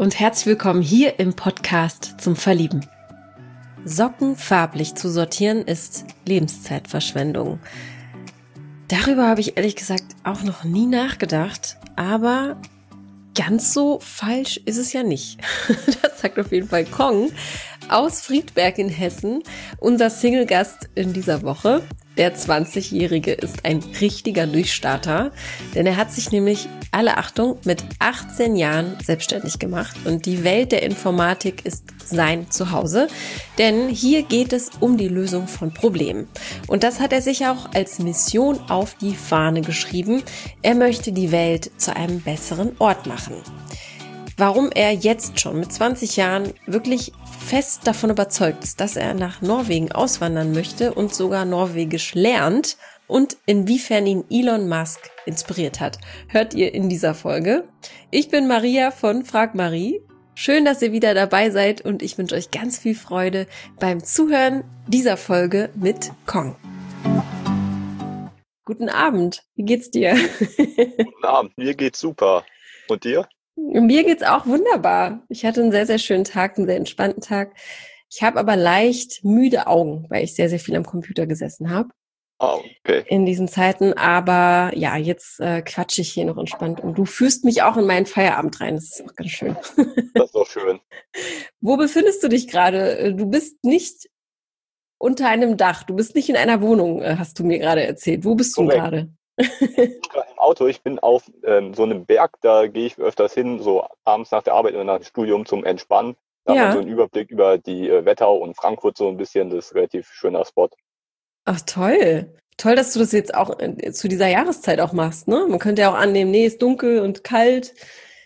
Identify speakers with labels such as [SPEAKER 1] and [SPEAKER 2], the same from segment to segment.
[SPEAKER 1] und herzlich willkommen hier im Podcast zum Verlieben. Socken farblich zu sortieren ist Lebenszeitverschwendung. Darüber habe ich ehrlich gesagt auch noch nie nachgedacht, aber ganz so falsch ist es ja nicht. Das sagt auf jeden Fall Kong aus Friedberg in Hessen, unser Single-Gast in dieser Woche. Der 20-Jährige ist ein richtiger Durchstarter, denn er hat sich nämlich, alle Achtung, mit 18 Jahren selbstständig gemacht und die Welt der Informatik ist sein Zuhause, denn hier geht es um die Lösung von Problemen. Und das hat er sich auch als Mission auf die Fahne geschrieben. Er möchte die Welt zu einem besseren Ort machen. Warum er jetzt schon mit 20 Jahren wirklich fest davon überzeugt ist, dass er nach Norwegen auswandern möchte und sogar Norwegisch lernt und inwiefern ihn Elon Musk inspiriert hat, hört ihr in dieser Folge. Ich bin Maria von Frag Marie. Schön, dass ihr wieder dabei seid und ich wünsche euch ganz viel Freude beim Zuhören dieser Folge mit Kong. Guten Abend, wie geht's dir?
[SPEAKER 2] Guten Abend, mir geht's super. Und dir?
[SPEAKER 1] Mir geht's auch wunderbar. Ich hatte einen sehr, sehr schönen Tag, einen sehr entspannten Tag. Ich habe aber leicht müde Augen, weil ich sehr, sehr viel am Computer gesessen habe.
[SPEAKER 2] Okay.
[SPEAKER 1] In diesen Zeiten. Aber ja, jetzt quatsche ich hier noch entspannt. Und du führst mich auch in meinen Feierabend rein. Das ist auch ganz schön.
[SPEAKER 2] Das ist doch schön.
[SPEAKER 1] Wo befindest du dich gerade? Du bist nicht unter einem Dach. Du bist nicht in einer Wohnung, hast du mir gerade erzählt. Wo bist du
[SPEAKER 2] Korrekt.
[SPEAKER 1] gerade?
[SPEAKER 2] Ich bin gerade im Auto, ich bin auf so einem Berg, da gehe ich öfters hin, so abends nach der Arbeit oder nach dem Studium zum Entspannen. Da hat man so einen Überblick über die Wetterau und Frankfurt so ein bisschen, das ist ein relativ schöner Spot.
[SPEAKER 1] Ach toll. Toll, dass du das jetzt auch zu dieser Jahreszeit auch machst, ne? Man könnte ja auch annehmen, nee, ist dunkel und kalt.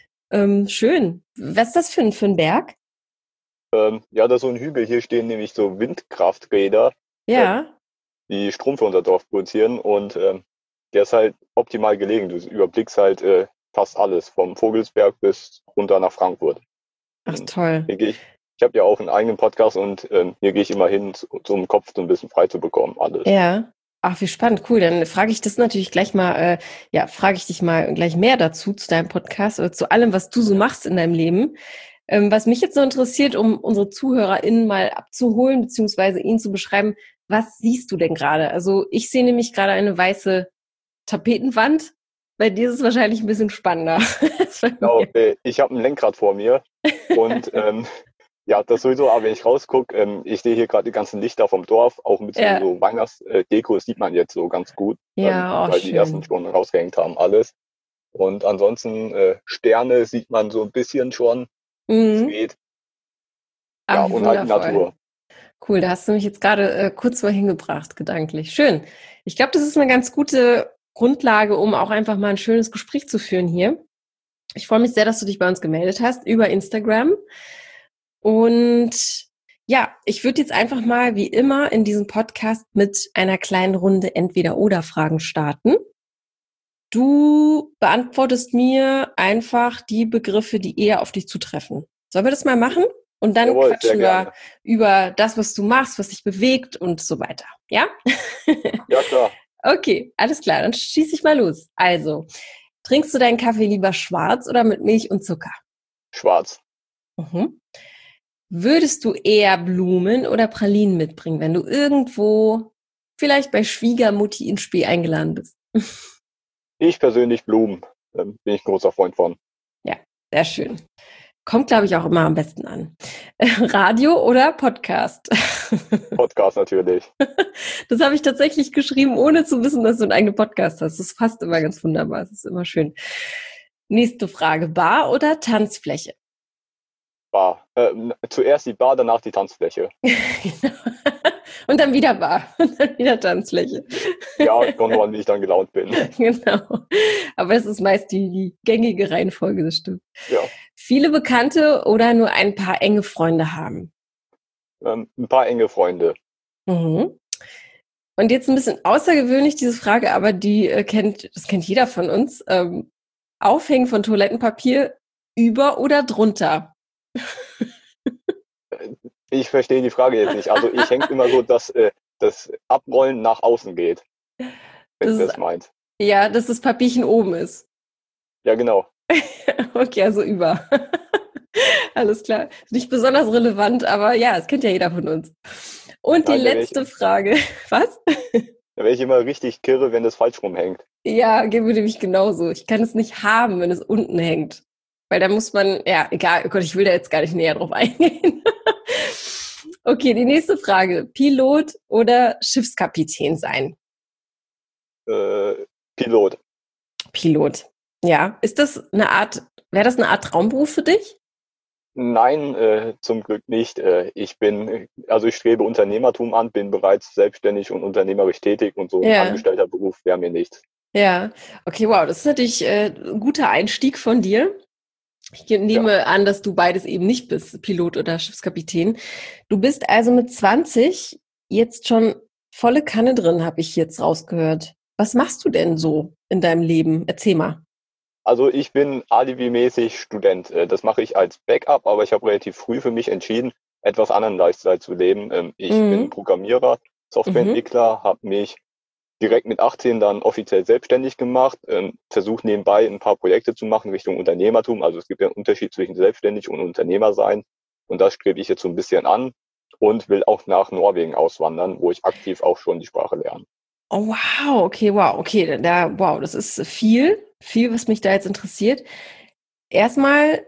[SPEAKER 1] Schön. Was ist das für ein Berg?
[SPEAKER 2] Ja, da ist so ein Hügel, hier stehen nämlich so Windkrafträder,
[SPEAKER 1] Ja.
[SPEAKER 2] die Strom für unser Dorf produzieren und der ist halt optimal gelegen. Du überblickst halt fast alles, vom Vogelsberg bis runter nach Frankfurt.
[SPEAKER 1] Ach toll.
[SPEAKER 2] Ich habe ja auch einen eigenen Podcast und hier gehe ich immer hin, um Kopf so ein bisschen frei zu bekommen, alles.
[SPEAKER 1] Ja. Ach, wie spannend, cool. Dann frage ich das natürlich gleich mal, frage ich dich mal gleich mehr dazu, zu deinem Podcast oder zu allem, was du so machst in deinem Leben. Was mich jetzt so interessiert, um unsere ZuhörerInnen mal abzuholen, beziehungsweise ihnen zu beschreiben, was siehst du denn gerade? Also ich sehe nämlich gerade eine weiße Tapetenwand. Bei dir ist es wahrscheinlich ein bisschen spannender.
[SPEAKER 2] Genau, ich habe ein Lenkrad vor mir und ja, das sowieso, aber wenn ich rausgucke, ich sehe hier gerade die ganzen Lichter vom Dorf, auch ein bisschen so Weihnachtsdeko, das sieht man jetzt so ganz gut,
[SPEAKER 1] Ja,
[SPEAKER 2] weil die ersten schon rausgehängt haben, alles. Und ansonsten Sterne sieht man so ein bisschen schon, es geht. Ja,
[SPEAKER 1] Ach,
[SPEAKER 2] und halt die Natur.
[SPEAKER 1] Cool, da hast du mich jetzt gerade kurz mal hingebracht, gedanklich. Schön. Ich glaube, das ist eine ganz gute Grundlage, um auch einfach mal ein schönes Gespräch zu führen hier. Ich freue mich sehr, dass du dich bei uns gemeldet hast über Instagram. Und ja, ich würde jetzt einfach mal wie immer in diesem Podcast mit einer kleinen Runde Entweder-oder-Fragen starten. Du beantwortest mir einfach die Begriffe, die eher auf dich zutreffen. Sollen wir das mal machen? Und dann
[SPEAKER 2] Jawohl,
[SPEAKER 1] quatschen wir über das, was du machst, was dich bewegt und so weiter. Ja?
[SPEAKER 2] Ja, klar.
[SPEAKER 1] Okay, alles klar, dann schieße ich mal los. Also, trinkst du deinen Kaffee lieber schwarz oder mit Milch und Zucker?
[SPEAKER 2] Schwarz.
[SPEAKER 1] Mhm. Würdest du eher Blumen oder Pralinen mitbringen, wenn du irgendwo vielleicht bei Schwiegermutti ins Spee eingeladen bist?
[SPEAKER 2] Ich persönlich Blumen, bin ich ein großer Freund von.
[SPEAKER 1] Ja, sehr schön. Kommt, glaube ich, auch immer am besten an. Radio oder Podcast?
[SPEAKER 2] Podcast natürlich.
[SPEAKER 1] Das habe ich tatsächlich geschrieben, ohne zu wissen, dass du einen eigenen Podcast hast. Das passt immer ganz wunderbar. Das ist immer schön. Nächste Frage. Bar oder Tanzfläche?
[SPEAKER 2] Bar. Zuerst die Bar, danach die Tanzfläche.
[SPEAKER 1] Und dann wieder Bar. Und dann wieder Tanzfläche.
[SPEAKER 2] Ja, kommt an, wie ich dann gelaunt bin.
[SPEAKER 1] Genau. Aber es ist meist die gängige Reihenfolge, das stimmt.
[SPEAKER 2] Ja.
[SPEAKER 1] Viele Bekannte oder nur ein paar enge Freunde haben?
[SPEAKER 2] Ein paar enge Freunde.
[SPEAKER 1] Mhm. Und jetzt ein bisschen außergewöhnlich, diese Frage, aber das kennt jeder von uns. Aufhängen von Toilettenpapier über oder drunter?
[SPEAKER 2] Ich verstehe die Frage jetzt nicht. Also ich hänge immer so, dass das Abrollen nach außen geht, wenn du das meinst.
[SPEAKER 1] Ja, dass das Papierchen oben ist.
[SPEAKER 2] Ja, genau.
[SPEAKER 1] Okay, also über. Alles klar. Nicht besonders relevant, aber ja, es kennt ja jeder von uns. Und die
[SPEAKER 2] Nein,
[SPEAKER 1] letzte Frage. Was?
[SPEAKER 2] da wäre ich immer richtig kirre, wenn das falsch rumhängt.
[SPEAKER 1] Ja, geht mir nämlich genauso. Ich kann es nicht haben, wenn es unten hängt. Weil da muss man, ja, egal, oh Gott, ich will da jetzt gar nicht näher drauf eingehen. Okay, die nächste Frage. Pilot oder Schiffskapitän sein?
[SPEAKER 2] Pilot.
[SPEAKER 1] Pilot. Ja. Wäre das eine Art Traumberuf für dich?
[SPEAKER 2] Nein, zum Glück nicht. Ich strebe Unternehmertum an, bin bereits selbstständig und unternehmerisch tätig und so ein
[SPEAKER 1] Ja.
[SPEAKER 2] angestellter Beruf wäre mir nichts.
[SPEAKER 1] Ja. Okay, wow, das ist natürlich ein guter Einstieg von dir. Ich
[SPEAKER 2] Ja,
[SPEAKER 1] nehme an, dass du beides eben nicht bist, Pilot oder Schiffskapitän. Du bist also mit 20 jetzt schon volle Kanne drin, habe ich jetzt rausgehört. Was machst du denn so in deinem Leben? Erzähl mal.
[SPEAKER 2] also ich bin alibimäßig Student. Das mache ich als Backup, aber ich habe relativ früh für mich entschieden, etwas anderen Lifestyle zu leben. Ich bin
[SPEAKER 1] Mhm.
[SPEAKER 2] Programmierer,
[SPEAKER 1] Mhm.
[SPEAKER 2] Softwareentwickler, habe mich direkt mit 18 dann offiziell selbstständig gemacht, versuche nebenbei ein paar Projekte zu machen Richtung Unternehmertum. Also es gibt ja einen Unterschied zwischen selbstständig und Unternehmer sein. Und das strebe ich jetzt so ein bisschen an und will auch nach Norwegen auswandern, wo ich aktiv auch schon die Sprache lerne.
[SPEAKER 1] Oh, wow, okay, wow, okay, wow, das ist viel, was mich da jetzt interessiert. Erstmal,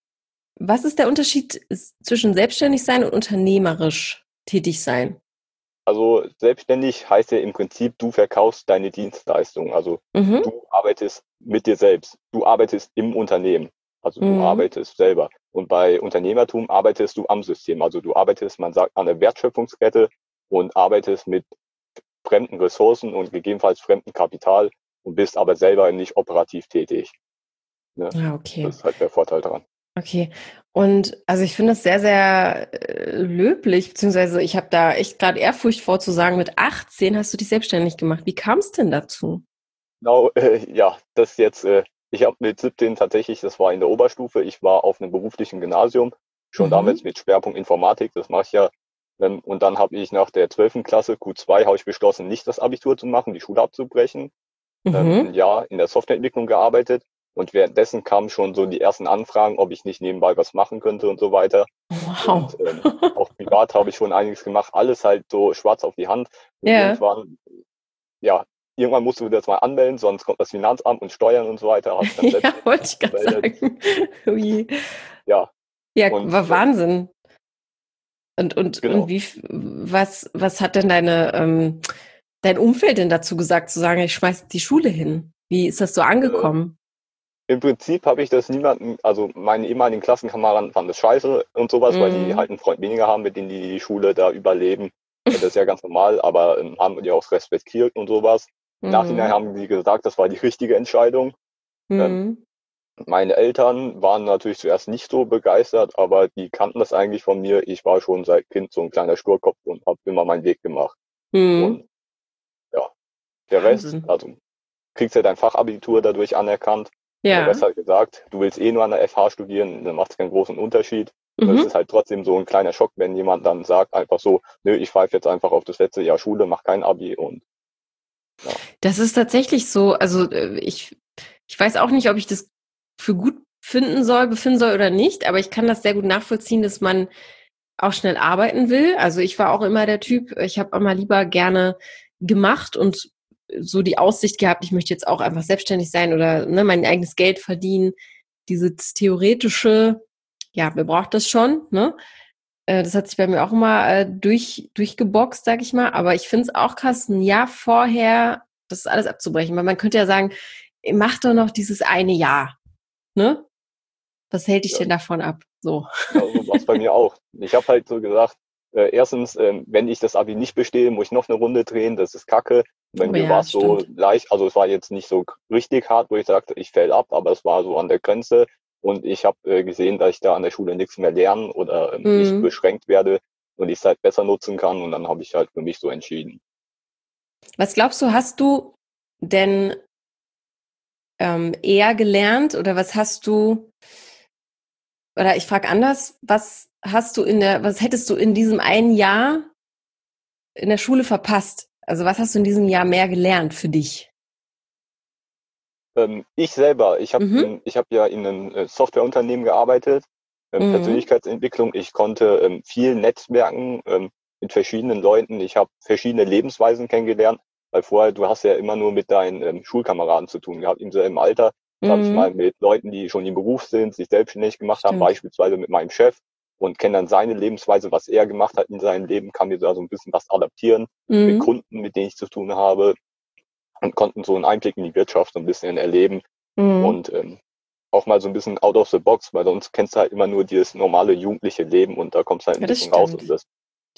[SPEAKER 1] was ist der Unterschied zwischen selbstständig sein und unternehmerisch tätig sein?
[SPEAKER 2] Also selbstständig heißt ja im Prinzip, du verkaufst deine Dienstleistung. Also
[SPEAKER 1] Mhm.
[SPEAKER 2] du arbeitest mit dir selbst. Du arbeitest im Unternehmen. Also du
[SPEAKER 1] Mhm.
[SPEAKER 2] arbeitest selber. Und bei Unternehmertum arbeitest du am System. Also du arbeitest, man sagt, an der Wertschöpfungskette und arbeitest mit fremden Ressourcen und gegebenenfalls fremden Kapital und bist aber selber nicht operativ tätig. Ne?
[SPEAKER 1] Ah, okay.
[SPEAKER 2] Das ist halt der Vorteil daran.
[SPEAKER 1] Okay. Und also ich finde das sehr, sehr löblich, beziehungsweise ich habe da echt gerade Ehrfurcht vor zu sagen, mit 18 hast du dich selbstständig gemacht. Wie kam es denn dazu?
[SPEAKER 2] Genau, ja, das jetzt, ich habe mit 17 tatsächlich, das war in der Oberstufe, ich war auf einem beruflichen Gymnasium, schon damals
[SPEAKER 1] Mhm.
[SPEAKER 2] mit Schwerpunkt Informatik, das mache ich ja. Und dann habe ich nach der 12. Klasse, Q2, habe ich beschlossen, nicht das Abitur zu machen, die Schule abzubrechen. Ein
[SPEAKER 1] Mhm.
[SPEAKER 2] Jahr in der Softwareentwicklung gearbeitet und währenddessen kamen schon so die ersten Anfragen, ob ich nicht nebenbei was machen könnte und so weiter. Und
[SPEAKER 1] Wow.
[SPEAKER 2] auch privat habe ich schon einiges gemacht, alles halt so schwarz auf die Hand. Und
[SPEAKER 1] Ja.
[SPEAKER 2] ja, irgendwann musst du das mal anmelden, sonst kommt das Finanzamt und Steuern und so weiter, habe ich dann
[SPEAKER 1] Ja,
[SPEAKER 2] selbstständig
[SPEAKER 1] wollte ich gerade
[SPEAKER 2] gemeldet.
[SPEAKER 1] sagen. Ui.
[SPEAKER 2] Ja,
[SPEAKER 1] Ja,
[SPEAKER 2] und
[SPEAKER 1] war Wahnsinn. Und
[SPEAKER 2] genau.
[SPEAKER 1] was hat denn dein Umfeld denn dazu gesagt, zu sagen, ich schmeiß die Schule hin? Wie ist das so
[SPEAKER 2] Äh,
[SPEAKER 1] angekommen?
[SPEAKER 2] Im Prinzip habe ich das niemanden, also meine ehemaligen Klassenkameraden fanden das scheiße und sowas, weil die
[SPEAKER 1] Mhm.
[SPEAKER 2] halt einen Freund weniger haben, mit denen die Schule da überleben. Das ist ja ganz normal, aber haben die auch respektiert und sowas. Im Nachhinein
[SPEAKER 1] Mhm.
[SPEAKER 2] haben sie gesagt, das war die richtige Entscheidung. Ähm,
[SPEAKER 1] Mhm.
[SPEAKER 2] Meine Eltern waren natürlich zuerst nicht so begeistert, aber die kannten das eigentlich von mir. Ich war schon seit Kind so ein kleiner Sturkopf und habe immer meinen Weg gemacht.
[SPEAKER 1] Mhm.
[SPEAKER 2] Und ja, der Rest,
[SPEAKER 1] Wahnsinn.
[SPEAKER 2] also kriegst ja dein Fachabitur dadurch anerkannt. Und der Rest
[SPEAKER 1] Ja.
[SPEAKER 2] hat gesagt, du willst eh nur an der FH studieren, dann macht es keinen großen Unterschied. Und es
[SPEAKER 1] Mhm.
[SPEAKER 2] ist halt trotzdem so ein kleiner Schock, wenn jemand dann sagt einfach so, nö, ich pfeife jetzt einfach auf das letzte Jahr Schule, mach kein Abi und ja.
[SPEAKER 1] Das ist tatsächlich so. Also ich weiß auch nicht, ob ich das für gut befinden soll oder nicht, aber ich kann das sehr gut nachvollziehen, dass man auch schnell arbeiten will. Also ich war auch immer der Typ, ich habe immer lieber gerne gemacht und so die Aussicht gehabt, ich möchte jetzt auch einfach selbstständig sein oder ne, mein eigenes Geld verdienen. Dieses theoretische, ja, wer braucht das schon, ne? Das hat sich bei mir auch immer durchgeboxt, sag ich mal. Aber ich finde es auch krass, ein Jahr vorher das alles abzubrechen. Weil man könnte ja sagen, mach doch noch dieses eine Jahr, ne? Was hält dich
[SPEAKER 2] Ja,
[SPEAKER 1] denn davon ab? So.
[SPEAKER 2] genau so war es bei mir auch. Ich habe halt so gesagt, erstens, wenn ich das Abi nicht bestehe, muss ich noch eine Runde drehen, das ist Kacke. Bei
[SPEAKER 1] Oh
[SPEAKER 2] mir war
[SPEAKER 1] ja,
[SPEAKER 2] es so
[SPEAKER 1] stimmt.
[SPEAKER 2] leicht, also es war jetzt nicht so richtig hart, wo ich sagte, ich fäll ab, aber es war so an der Grenze. Und ich habe gesehen, dass ich da an der Schule nichts mehr lernen oder nicht
[SPEAKER 1] Mhm.
[SPEAKER 2] beschränkt werde und ich es halt besser nutzen kann. Und dann habe ich halt für mich so entschieden.
[SPEAKER 1] Was glaubst du, hast du denn eher gelernt oder was hast du, oder ich frage anders, was hättest du in diesem einen Jahr in der Schule verpasst? Also was hast du in diesem Jahr mehr gelernt für dich?
[SPEAKER 2] Ich selber,
[SPEAKER 1] Mhm.
[SPEAKER 2] ich hab ja in einem Softwareunternehmen gearbeitet. Persönlichkeitsentwicklung. Ich konnte viel netzwerken mit verschiedenen Leuten. Ich habe verschiedene Lebensweisen kennengelernt, weil vorher, du hast ja immer nur mit deinen Schulkameraden zu tun gehabt, im selben Alter. Das habe ich mal mit Leuten, die schon im Beruf sind, sich selbstständig gemacht haben, beispielsweise mit meinem Chef, und kenne dann seine Lebensweise, was er gemacht hat in seinem Leben, kann mir da so ein bisschen was adaptieren mit Kunden, mit denen ich zu tun habe, und konnten so einen Einblick in die Wirtschaft so ein bisschen erleben und auch mal so ein bisschen out of the box, weil sonst kennst du halt immer nur dieses normale jugendliche Leben und da kommst du halt ein bisschen raus und das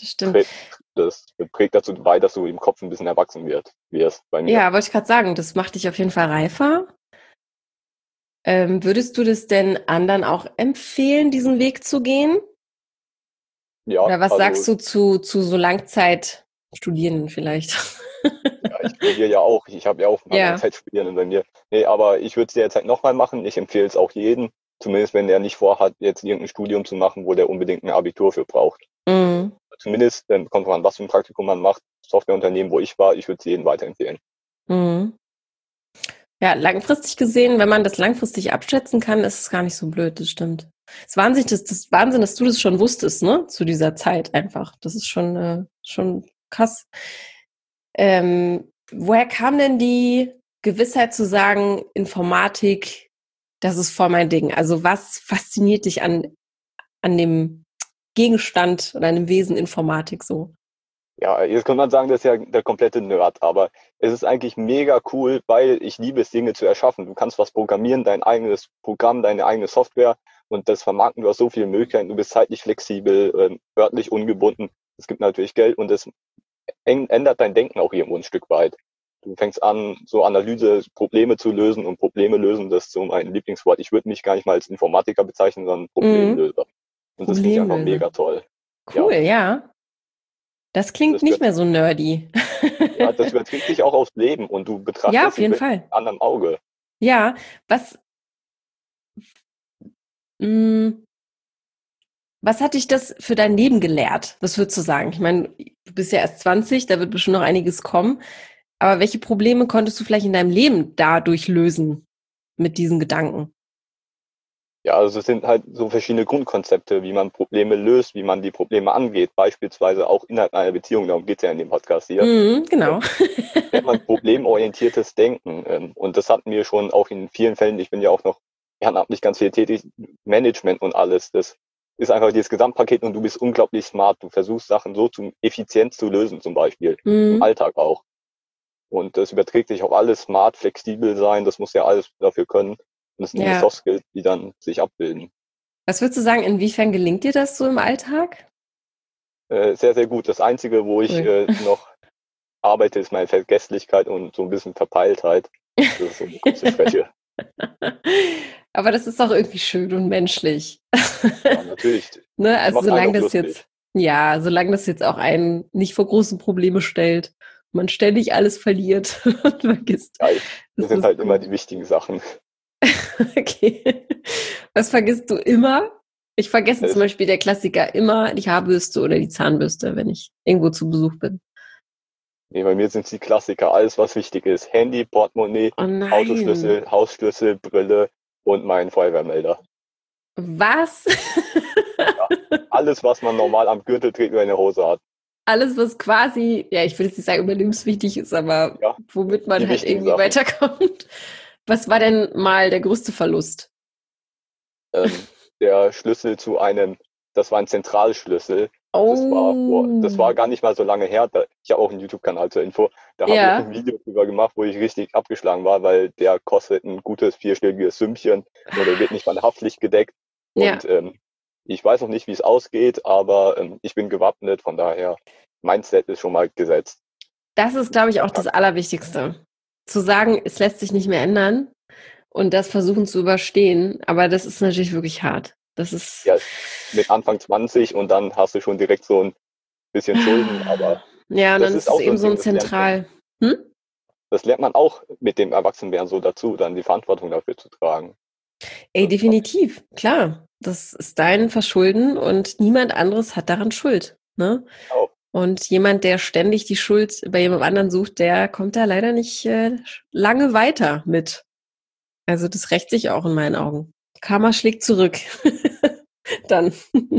[SPEAKER 2] trägt dazu bei, dass du im Kopf ein bisschen erwachsen wirst bei mir.
[SPEAKER 1] Ja, wollte ich gerade sagen, das macht dich auf jeden Fall reifer. Würdest du das denn anderen auch empfehlen, diesen Weg zu gehen?
[SPEAKER 2] Ja,
[SPEAKER 1] oder was sagst du zu so Langzeitstudierenden vielleicht?
[SPEAKER 2] Ja, ich studiere ja auch. Ich habe ja auch mal Langzeitstudierende bei mir. Nee, aber ich würde es derzeit nochmal machen. Ich empfehle es auch jedem, zumindest wenn der nicht vorhat, jetzt irgendein Studium zu machen, wo der unbedingt ein Abitur für braucht. Zumindest, kommt drauf an, was für ein Praktikum man macht. Softwareunternehmen, wo ich war, ich würde es jedem weiterempfehlen.
[SPEAKER 1] Ja, langfristig gesehen, wenn man das langfristig abschätzen kann, ist es gar nicht so blöd, das stimmt. Das ist Wahnsinn, dass du das schon wusstest, ne? Zu dieser Zeit einfach. Das ist schon krass. Woher kam denn die Gewissheit zu sagen, Informatik, das ist voll mein Ding? Also was fasziniert dich an dem Gegenstand oder an dem Wesen Informatik so?
[SPEAKER 2] Ja, jetzt kann man sagen, das ist ja der komplette Nerd, aber es ist eigentlich mega cool, weil ich liebe es, Dinge zu erschaffen. Du kannst was programmieren, dein eigenes Programm, deine eigene Software, und das vermarkten. Du hast so viele Möglichkeiten, du bist zeitlich flexibel, örtlich ungebunden. Es gibt natürlich Geld und es ändert dein Denken auch irgendwo ein Stück weit. Du fängst an, so Analyse, Probleme zu lösen, und Probleme lösen, das ist so mein Lieblingswort. Ich würde mich gar nicht mal als Informatiker bezeichnen, sondern Problemlöser. Und das finde ich einfach mega toll.
[SPEAKER 1] Cool, ja. Das klingt nicht mehr so nerdy.
[SPEAKER 2] Ja, das überträgt sich auch aufs Leben und du betrachtest
[SPEAKER 1] auf jeden
[SPEAKER 2] es mit einem anderen Auge.
[SPEAKER 1] Ja, was hat dich das für dein Leben gelehrt? Was würdest du sagen? Ich meine, du bist ja erst 20, da wird bestimmt noch einiges kommen. Aber welche Probleme konntest du vielleicht in deinem Leben dadurch lösen mit diesen Gedanken?
[SPEAKER 2] Ja, also es sind halt so verschiedene Grundkonzepte, wie man Probleme löst, wie man die Probleme angeht, beispielsweise auch innerhalb einer Beziehung, darum geht es ja in dem Podcast hier.
[SPEAKER 1] Genau.
[SPEAKER 2] Nennt man problemorientiertes Denken. Und das hatten wir schon auch in vielen Fällen, ich bin ja auch noch ehrenamtlich ganz viel tätig, Management und alles. Das ist einfach dieses Gesamtpaket und du bist unglaublich smart. Du versuchst Sachen so effizient zu lösen, zum Beispiel, im Alltag auch. Und das überträgt sich auf alles, smart, flexibel sein, das muss ja alles dafür können. Und das sind die Soft Skills, die dann sich abbilden.
[SPEAKER 1] Was würdest du sagen, inwiefern gelingt dir das so im Alltag?
[SPEAKER 2] Sehr, sehr gut. Das Einzige, wo ich noch arbeite, ist meine Vergesslichkeit und so ein bisschen Verpeiltheit. Das ist so eine große Schwäche.
[SPEAKER 1] Aber das ist doch irgendwie schön und menschlich.
[SPEAKER 2] Ja, natürlich.
[SPEAKER 1] Ne? Also solange das jetzt auch einen nicht vor große Probleme stellt, man ständig alles verliert und vergisst.
[SPEAKER 2] Ja, das sind halt immer die wichtigen Sachen.
[SPEAKER 1] Okay. Was vergisst du immer? Ich vergesse zum Beispiel der Klassiker immer die Haarbürste oder die Zahnbürste, wenn ich irgendwo zu Besuch bin.
[SPEAKER 2] Nee, bei mir sind es die Klassiker. Alles, was wichtig ist. Handy, Portemonnaie, Autoschlüssel, Hausschlüssel, Brille und mein Feuerwehrmelder.
[SPEAKER 1] Was?
[SPEAKER 2] Ja, alles, was man normal am Gürtel trägt oder in der Hose hat.
[SPEAKER 1] Alles, was quasi, ja, ich will jetzt nicht sagen überlebenswichtig ist, aber womit man halt irgendwie weiterkommt. Was war denn mal der größte Verlust?
[SPEAKER 2] Der Schlüssel das war ein Zentralschlüssel. Das war gar nicht mal so lange her. Ich habe auch einen YouTube-Kanal zur Info. Da habe ich ein Video drüber gemacht, wo ich richtig abgeschlagen war, weil der kostet ein gutes 4-stelliges Sümmchen oder wird nicht mal haftlich gedeckt. Und ich weiß noch nicht, wie es ausgeht, aber ich bin gewappnet. Von daher, Mindset ist schon mal gesetzt.
[SPEAKER 1] Das ist, glaube ich, auch das Allerwichtigste. Zu sagen, es lässt sich nicht mehr ändern und das versuchen zu überstehen. Aber das ist natürlich wirklich hart. Das ist
[SPEAKER 2] ja mit Anfang 20 und dann hast du schon direkt so ein bisschen Schulden, aber
[SPEAKER 1] ja, und dann ist es eben so ein Zentral.
[SPEAKER 2] Das lernt man auch mit dem Erwachsenwerden so dazu, dann die Verantwortung dafür zu tragen.
[SPEAKER 1] Ey, definitiv, klar. Das ist dein Verschulden und niemand anderes hat daran Schuld. Ne?
[SPEAKER 2] Auch.
[SPEAKER 1] Und jemand, der ständig die Schuld bei jemand anderen sucht, der kommt da leider nicht lange weiter mit. Also das rächt sich auch in meinen Augen. Karma schlägt zurück. Dann.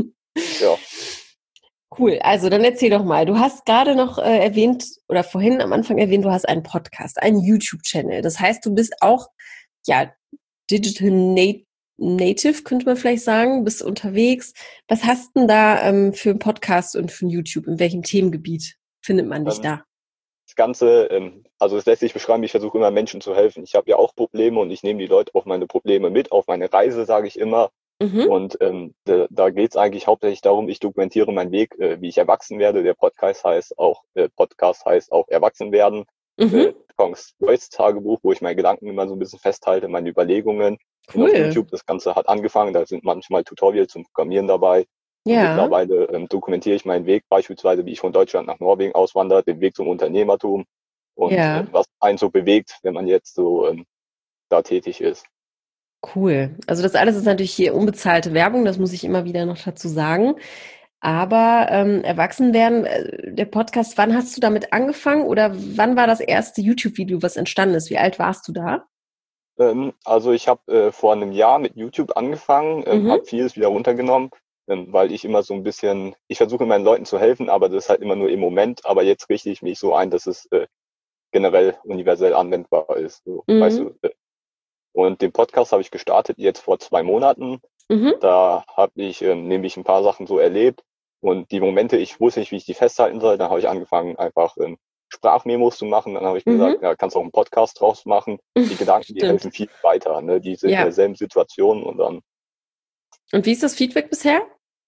[SPEAKER 2] Ja.
[SPEAKER 1] Cool. Also dann erzähl doch mal. Du hast gerade noch erwähnt oder vorhin am Anfang erwähnt, du hast einen Podcast, einen YouTube-Channel. Das heißt, du bist auch ja Digital Native, könnte man vielleicht sagen, bist unterwegs. Was hast denn da für einen Podcast und für ein YouTube? In welchem Themengebiet findet man dich
[SPEAKER 2] Ähm,
[SPEAKER 1] da?
[SPEAKER 2] Das Ganze, also es lässt sich beschreiben, ich versuche immer Menschen zu helfen. Ich habe ja auch Probleme und ich nehme die Leute auf meine Probleme mit, auf meine Reise, sage ich immer.
[SPEAKER 1] Mhm.
[SPEAKER 2] Und da geht es eigentlich hauptsächlich darum, ich dokumentiere meinen Weg, wie ich erwachsen werde. Der Podcast heißt auch Erwachsen werden.
[SPEAKER 1] Mhm.
[SPEAKER 2] Kongs Voice Tagebuch, wo ich meine Gedanken immer so ein bisschen festhalte, meine Überlegungen. Und auf
[SPEAKER 1] Cool.
[SPEAKER 2] YouTube, das Ganze hat angefangen, da sind manchmal Tutorials zum Programmieren dabei. Und
[SPEAKER 1] Ja.
[SPEAKER 2] mittlerweile dokumentiere ich meinen Weg, beispielsweise wie ich von Deutschland nach Norwegen auswandere, den Weg zum Unternehmertum und
[SPEAKER 1] Ja.
[SPEAKER 2] was einen so bewegt, wenn man jetzt so da tätig ist.
[SPEAKER 1] Cool. Also das alles ist natürlich hier unbezahlte Werbung, das muss ich immer wieder noch dazu sagen. Aber erwachsen werden, der Podcast, wann hast du damit angefangen oder wann war das erste YouTube-Video, was entstanden ist? Wie alt warst du da?
[SPEAKER 2] Also ich habe vor einem Jahr mit YouTube angefangen, habe
[SPEAKER 1] Mhm.
[SPEAKER 2] vieles wieder runtergenommen, weil ich immer so ein bisschen, ich versuche meinen Leuten zu helfen, aber das ist halt immer nur im Moment. Aber jetzt richte ich mich so ein, dass es generell universell anwendbar ist. So, weißt
[SPEAKER 1] Mhm.
[SPEAKER 2] du? Und den Podcast habe ich gestartet jetzt vor 2 Monaten.
[SPEAKER 1] Mhm.
[SPEAKER 2] Da habe ich nämlich ein paar Sachen so erlebt und die Momente, ich wusste nicht, wie ich die festhalten soll. Dann habe ich angefangen, einfach Sprachmemos zu machen. Dann habe ich mir gesagt,
[SPEAKER 1] Mhm.
[SPEAKER 2] ja, kannst auch einen Podcast draus machen. Die Gedanken, die
[SPEAKER 1] Stimmt.
[SPEAKER 2] helfen viel weiter, ne? Diese
[SPEAKER 1] Ja.
[SPEAKER 2] selben Situationen und dann
[SPEAKER 1] Und wie ist das Feedback bisher?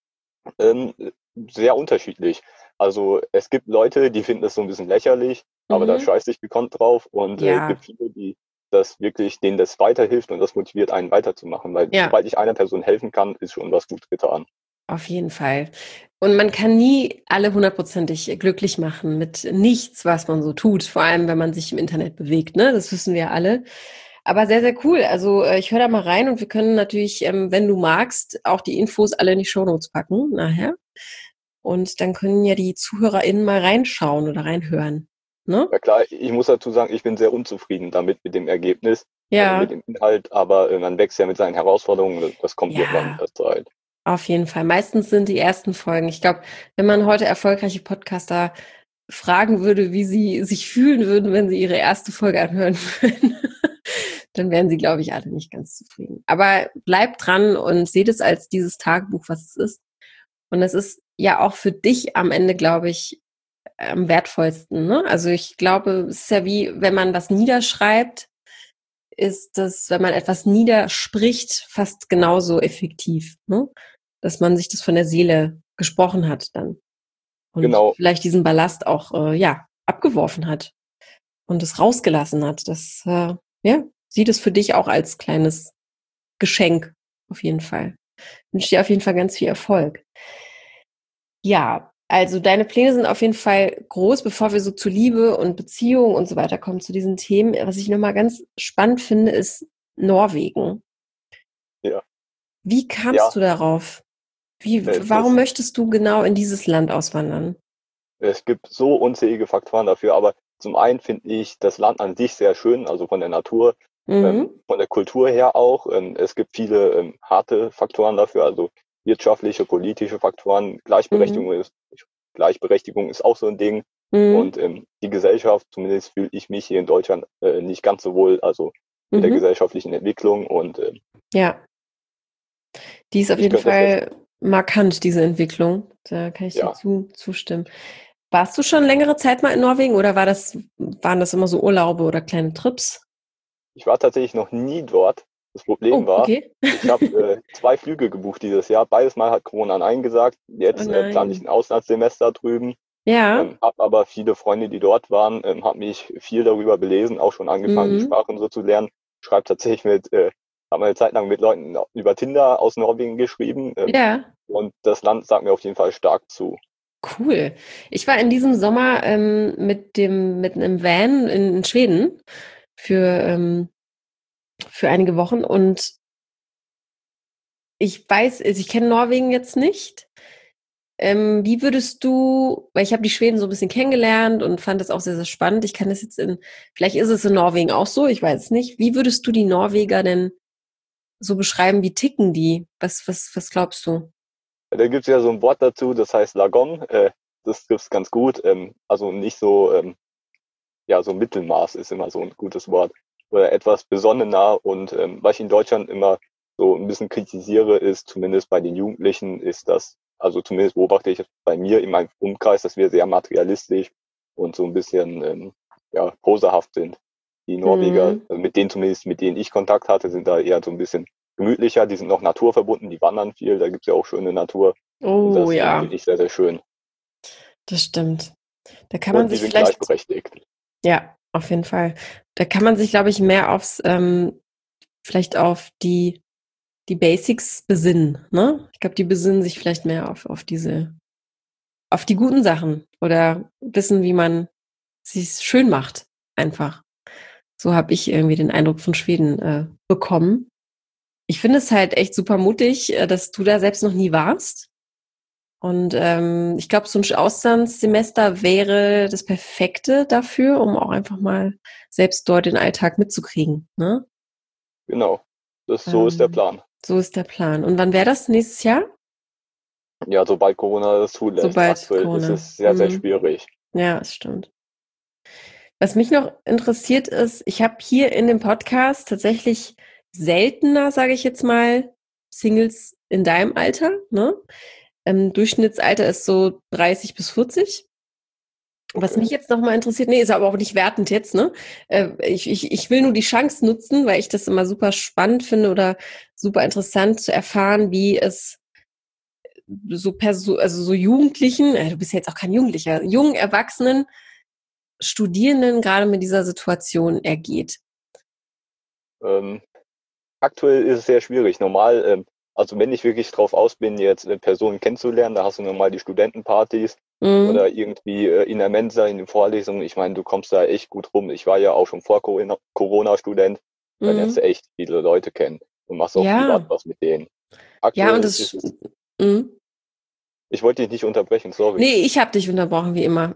[SPEAKER 2] ähm, sehr unterschiedlich. Also es gibt Leute, die finden das so ein bisschen lächerlich, aber da
[SPEAKER 1] Mhm.
[SPEAKER 2] scheiße ich gekonnt drauf und
[SPEAKER 1] Ja.
[SPEAKER 2] gibt viele, die das wirklich, denen das weiterhilft und das motiviert einen weiterzumachen, weil
[SPEAKER 1] Ja.
[SPEAKER 2] sobald ich einer Person helfen kann, ist schon was gut getan.
[SPEAKER 1] Auf jeden Fall. Und man kann nie alle hundertprozentig glücklich machen mit nichts, was man so tut, vor allem wenn man sich im Internet bewegt, ne? Das wissen wir alle. Aber sehr, sehr cool. Also ich höre da mal rein und wir können natürlich, wenn du magst, auch die Infos alle in die Shownotes packen nachher. Und dann können ja die ZuhörerInnen mal reinschauen oder reinhören. Ne?
[SPEAKER 2] Ja klar, ich muss dazu sagen, ich bin sehr unzufrieden damit mit dem Ergebnis, mit
[SPEAKER 1] Ja,
[SPEAKER 2] dem Inhalt, aber man wächst ja mit seinen Herausforderungen, das kommt irgendwann mit
[SPEAKER 1] ja,
[SPEAKER 2] der Zeit.
[SPEAKER 1] auf jeden Fall. Meistens sind die ersten Folgen. Ich glaube, wenn man heute erfolgreiche Podcaster fragen würde, wie sie sich fühlen würden, wenn sie ihre erste Folge anhören würden, dann wären sie, glaube ich, alle nicht ganz zufrieden. Aber bleibt dran und seht es als dieses Tagebuch, was es ist. Und es ist ja auch für dich am Ende, glaube ich, am wertvollsten. Ne? Also ich glaube, es ist ja wie, wenn man was niederschreibt, ist das, wenn man etwas niederspricht, fast genauso effektiv. Ne? Dass man sich das von der Seele gesprochen hat dann. Und
[SPEAKER 2] Genau,
[SPEAKER 1] vielleicht diesen Ballast auch, ja, abgeworfen hat und es rausgelassen hat. Das, ja, sieht es für dich auch als kleines Geschenk. Auf jeden Fall. Ich wünsche dir auf jeden Fall ganz viel Erfolg. Ja, also deine Pläne sind auf jeden Fall groß, bevor wir so zu Liebe und Beziehung und so weiter kommen, zu diesen Themen. Was ich nochmal ganz spannend finde, ist Norwegen.
[SPEAKER 2] ja.
[SPEAKER 1] Wie kamst
[SPEAKER 2] Ja,
[SPEAKER 1] du darauf? Warum
[SPEAKER 2] das
[SPEAKER 1] möchtest du genau in dieses Land auswandern?
[SPEAKER 2] Es gibt so unzählige Faktoren dafür, aber zum einen finde ich das Land an sich sehr schön, also von der Natur,
[SPEAKER 1] Mhm.
[SPEAKER 2] von der Kultur her auch. Es gibt viele harte Faktoren dafür, also wirtschaftliche, politische Faktoren.
[SPEAKER 1] Mhm.
[SPEAKER 2] Gleichberechtigung ist auch so ein Ding.
[SPEAKER 1] Mhm.
[SPEAKER 2] Und die Gesellschaft, zumindest fühle ich mich hier in Deutschland nicht ganz so wohl, also mit der
[SPEAKER 1] Mhm.
[SPEAKER 2] gesellschaftlichen Entwicklung. Und
[SPEAKER 1] Ja, die ist auf
[SPEAKER 2] ich
[SPEAKER 1] jeden
[SPEAKER 2] könnte das jetzt,
[SPEAKER 1] Fall markant, diese Entwicklung. Da kann ich dir
[SPEAKER 2] ja,
[SPEAKER 1] zustimmen. Warst du schon längere Zeit mal in Norwegen oder waren das immer so Urlaube oder kleine Trips?
[SPEAKER 2] ich war tatsächlich noch nie dort. Das Problem
[SPEAKER 1] Oh,
[SPEAKER 2] war,
[SPEAKER 1] okay.
[SPEAKER 2] ich habe 2 Flüge gebucht dieses Jahr. Beides Mal hat Corona Nein gesagt.
[SPEAKER 1] Oh
[SPEAKER 2] Jetzt plane ich
[SPEAKER 1] nein.
[SPEAKER 2] ein Auslandssemester drüben.
[SPEAKER 1] Ja.
[SPEAKER 2] Habe aber viele Freunde, die dort waren, habe mich viel darüber belesen, auch schon angefangen, die
[SPEAKER 1] Mhm.
[SPEAKER 2] Sprachen so zu lernen. Schreibe tatsächlich habe eine Zeit lang mit Leuten über Tinder aus Norwegen geschrieben.
[SPEAKER 1] Ja.
[SPEAKER 2] Und das Land sagt mir auf jeden Fall stark zu.
[SPEAKER 1] Cool. Ich war in diesem Sommer mit einem Van in Schweden für, für einige Wochen und ich weiß, also ich kenne Norwegen jetzt nicht. Wie würdest du, weil ich habe die Schweden so ein bisschen kennengelernt und fand das auch sehr, sehr spannend. Ich kann das jetzt vielleicht ist es in Norwegen auch so, ich weiß es nicht. Wie würdest du die Norweger denn so beschreiben? Wie ticken die? Was glaubst du?
[SPEAKER 2] Da gibt es ja so ein Wort dazu, das heißt Lagon. Das trifft ganz gut. Also nicht so, ja, so Mittelmaß ist immer so ein gutes Wort. Oder etwas besonnener. Und was ich in Deutschland immer so ein bisschen kritisiere, ist zumindest bei den Jugendlichen, ist das, also zumindest beobachte ich es bei mir in meinem Umkreis, dass wir sehr materialistisch und so ein bisschen ja, poserhaft sind. Die Norweger, also mit denen zumindest, mit denen ich Kontakt hatte, sind da eher so ein bisschen gemütlicher. Die sind noch naturverbunden, die wandern viel, da gibt's ja auch schöne Natur. Und
[SPEAKER 1] Oh
[SPEAKER 2] das
[SPEAKER 1] ja,
[SPEAKER 2] finde ich sehr, sehr schön.
[SPEAKER 1] das stimmt. Da kann man
[SPEAKER 2] Und die
[SPEAKER 1] sich
[SPEAKER 2] sind
[SPEAKER 1] vielleicht,
[SPEAKER 2] gleichberechtigt.
[SPEAKER 1] ja, auf jeden Fall. Da kann man sich, glaube ich, mehr vielleicht auf die Basics besinnen, ne? Ich glaube, die besinnen sich vielleicht mehr auf die guten Sachen oder wissen, wie man sich's schön macht, einfach. So habe ich irgendwie den Eindruck von Schweden bekommen. Ich finde es halt echt super mutig, dass du da selbst noch nie warst. Und ich glaube, so ein Auslandssemester wäre das Perfekte dafür, um auch einfach mal selbst dort den Alltag mitzukriegen. Ne?
[SPEAKER 2] Genau. So ist der Plan.
[SPEAKER 1] So ist der Plan. Und wann wäre das? Nächstes Jahr?
[SPEAKER 2] Ja, sobald Corona das zulässt.
[SPEAKER 1] Sobald
[SPEAKER 2] Aktuell ist
[SPEAKER 1] Corona.
[SPEAKER 2] es sehr, sehr schwierig.
[SPEAKER 1] Ja, es stimmt. Was mich noch interessiert ist, ich habe hier in dem Podcast tatsächlich seltener, sage ich jetzt mal, Singles in deinem Alter. Ne? Durchschnittsalter ist so 30 bis 40. Was
[SPEAKER 2] Okay.
[SPEAKER 1] mich jetzt noch mal interessiert, nee, ist aber auch nicht wertend jetzt, ne? Ich will nur die Chance nutzen, weil ich das immer super spannend finde oder super interessant zu erfahren, wie es also so Jugendlichen, du bist ja jetzt auch kein Jugendlicher, jungen Erwachsenen, Studierenden gerade mit dieser Situation ergeht.
[SPEAKER 2] Ähm, Aktuell ist es sehr schwierig. Normal, also wenn ich wirklich drauf aus bin, jetzt Personen kennenzulernen, da hast du normal die Studentenpartys
[SPEAKER 1] Mhm.
[SPEAKER 2] oder irgendwie in der Mensa, in den Vorlesungen. Ich meine, du kommst da echt gut rum. Ich war ja auch schon vor Corona Student. Da lernst
[SPEAKER 1] Mhm.
[SPEAKER 2] du echt viele Leute kennen und machst auch privat
[SPEAKER 1] Ja,
[SPEAKER 2] was mit denen.
[SPEAKER 1] ja, und
[SPEAKER 2] Aktuell ist
[SPEAKER 1] das,
[SPEAKER 2] es,
[SPEAKER 1] mhm.
[SPEAKER 2] ich wollte dich nicht unterbrechen, sorry.
[SPEAKER 1] Nee, ich habe dich unterbrochen, wie immer.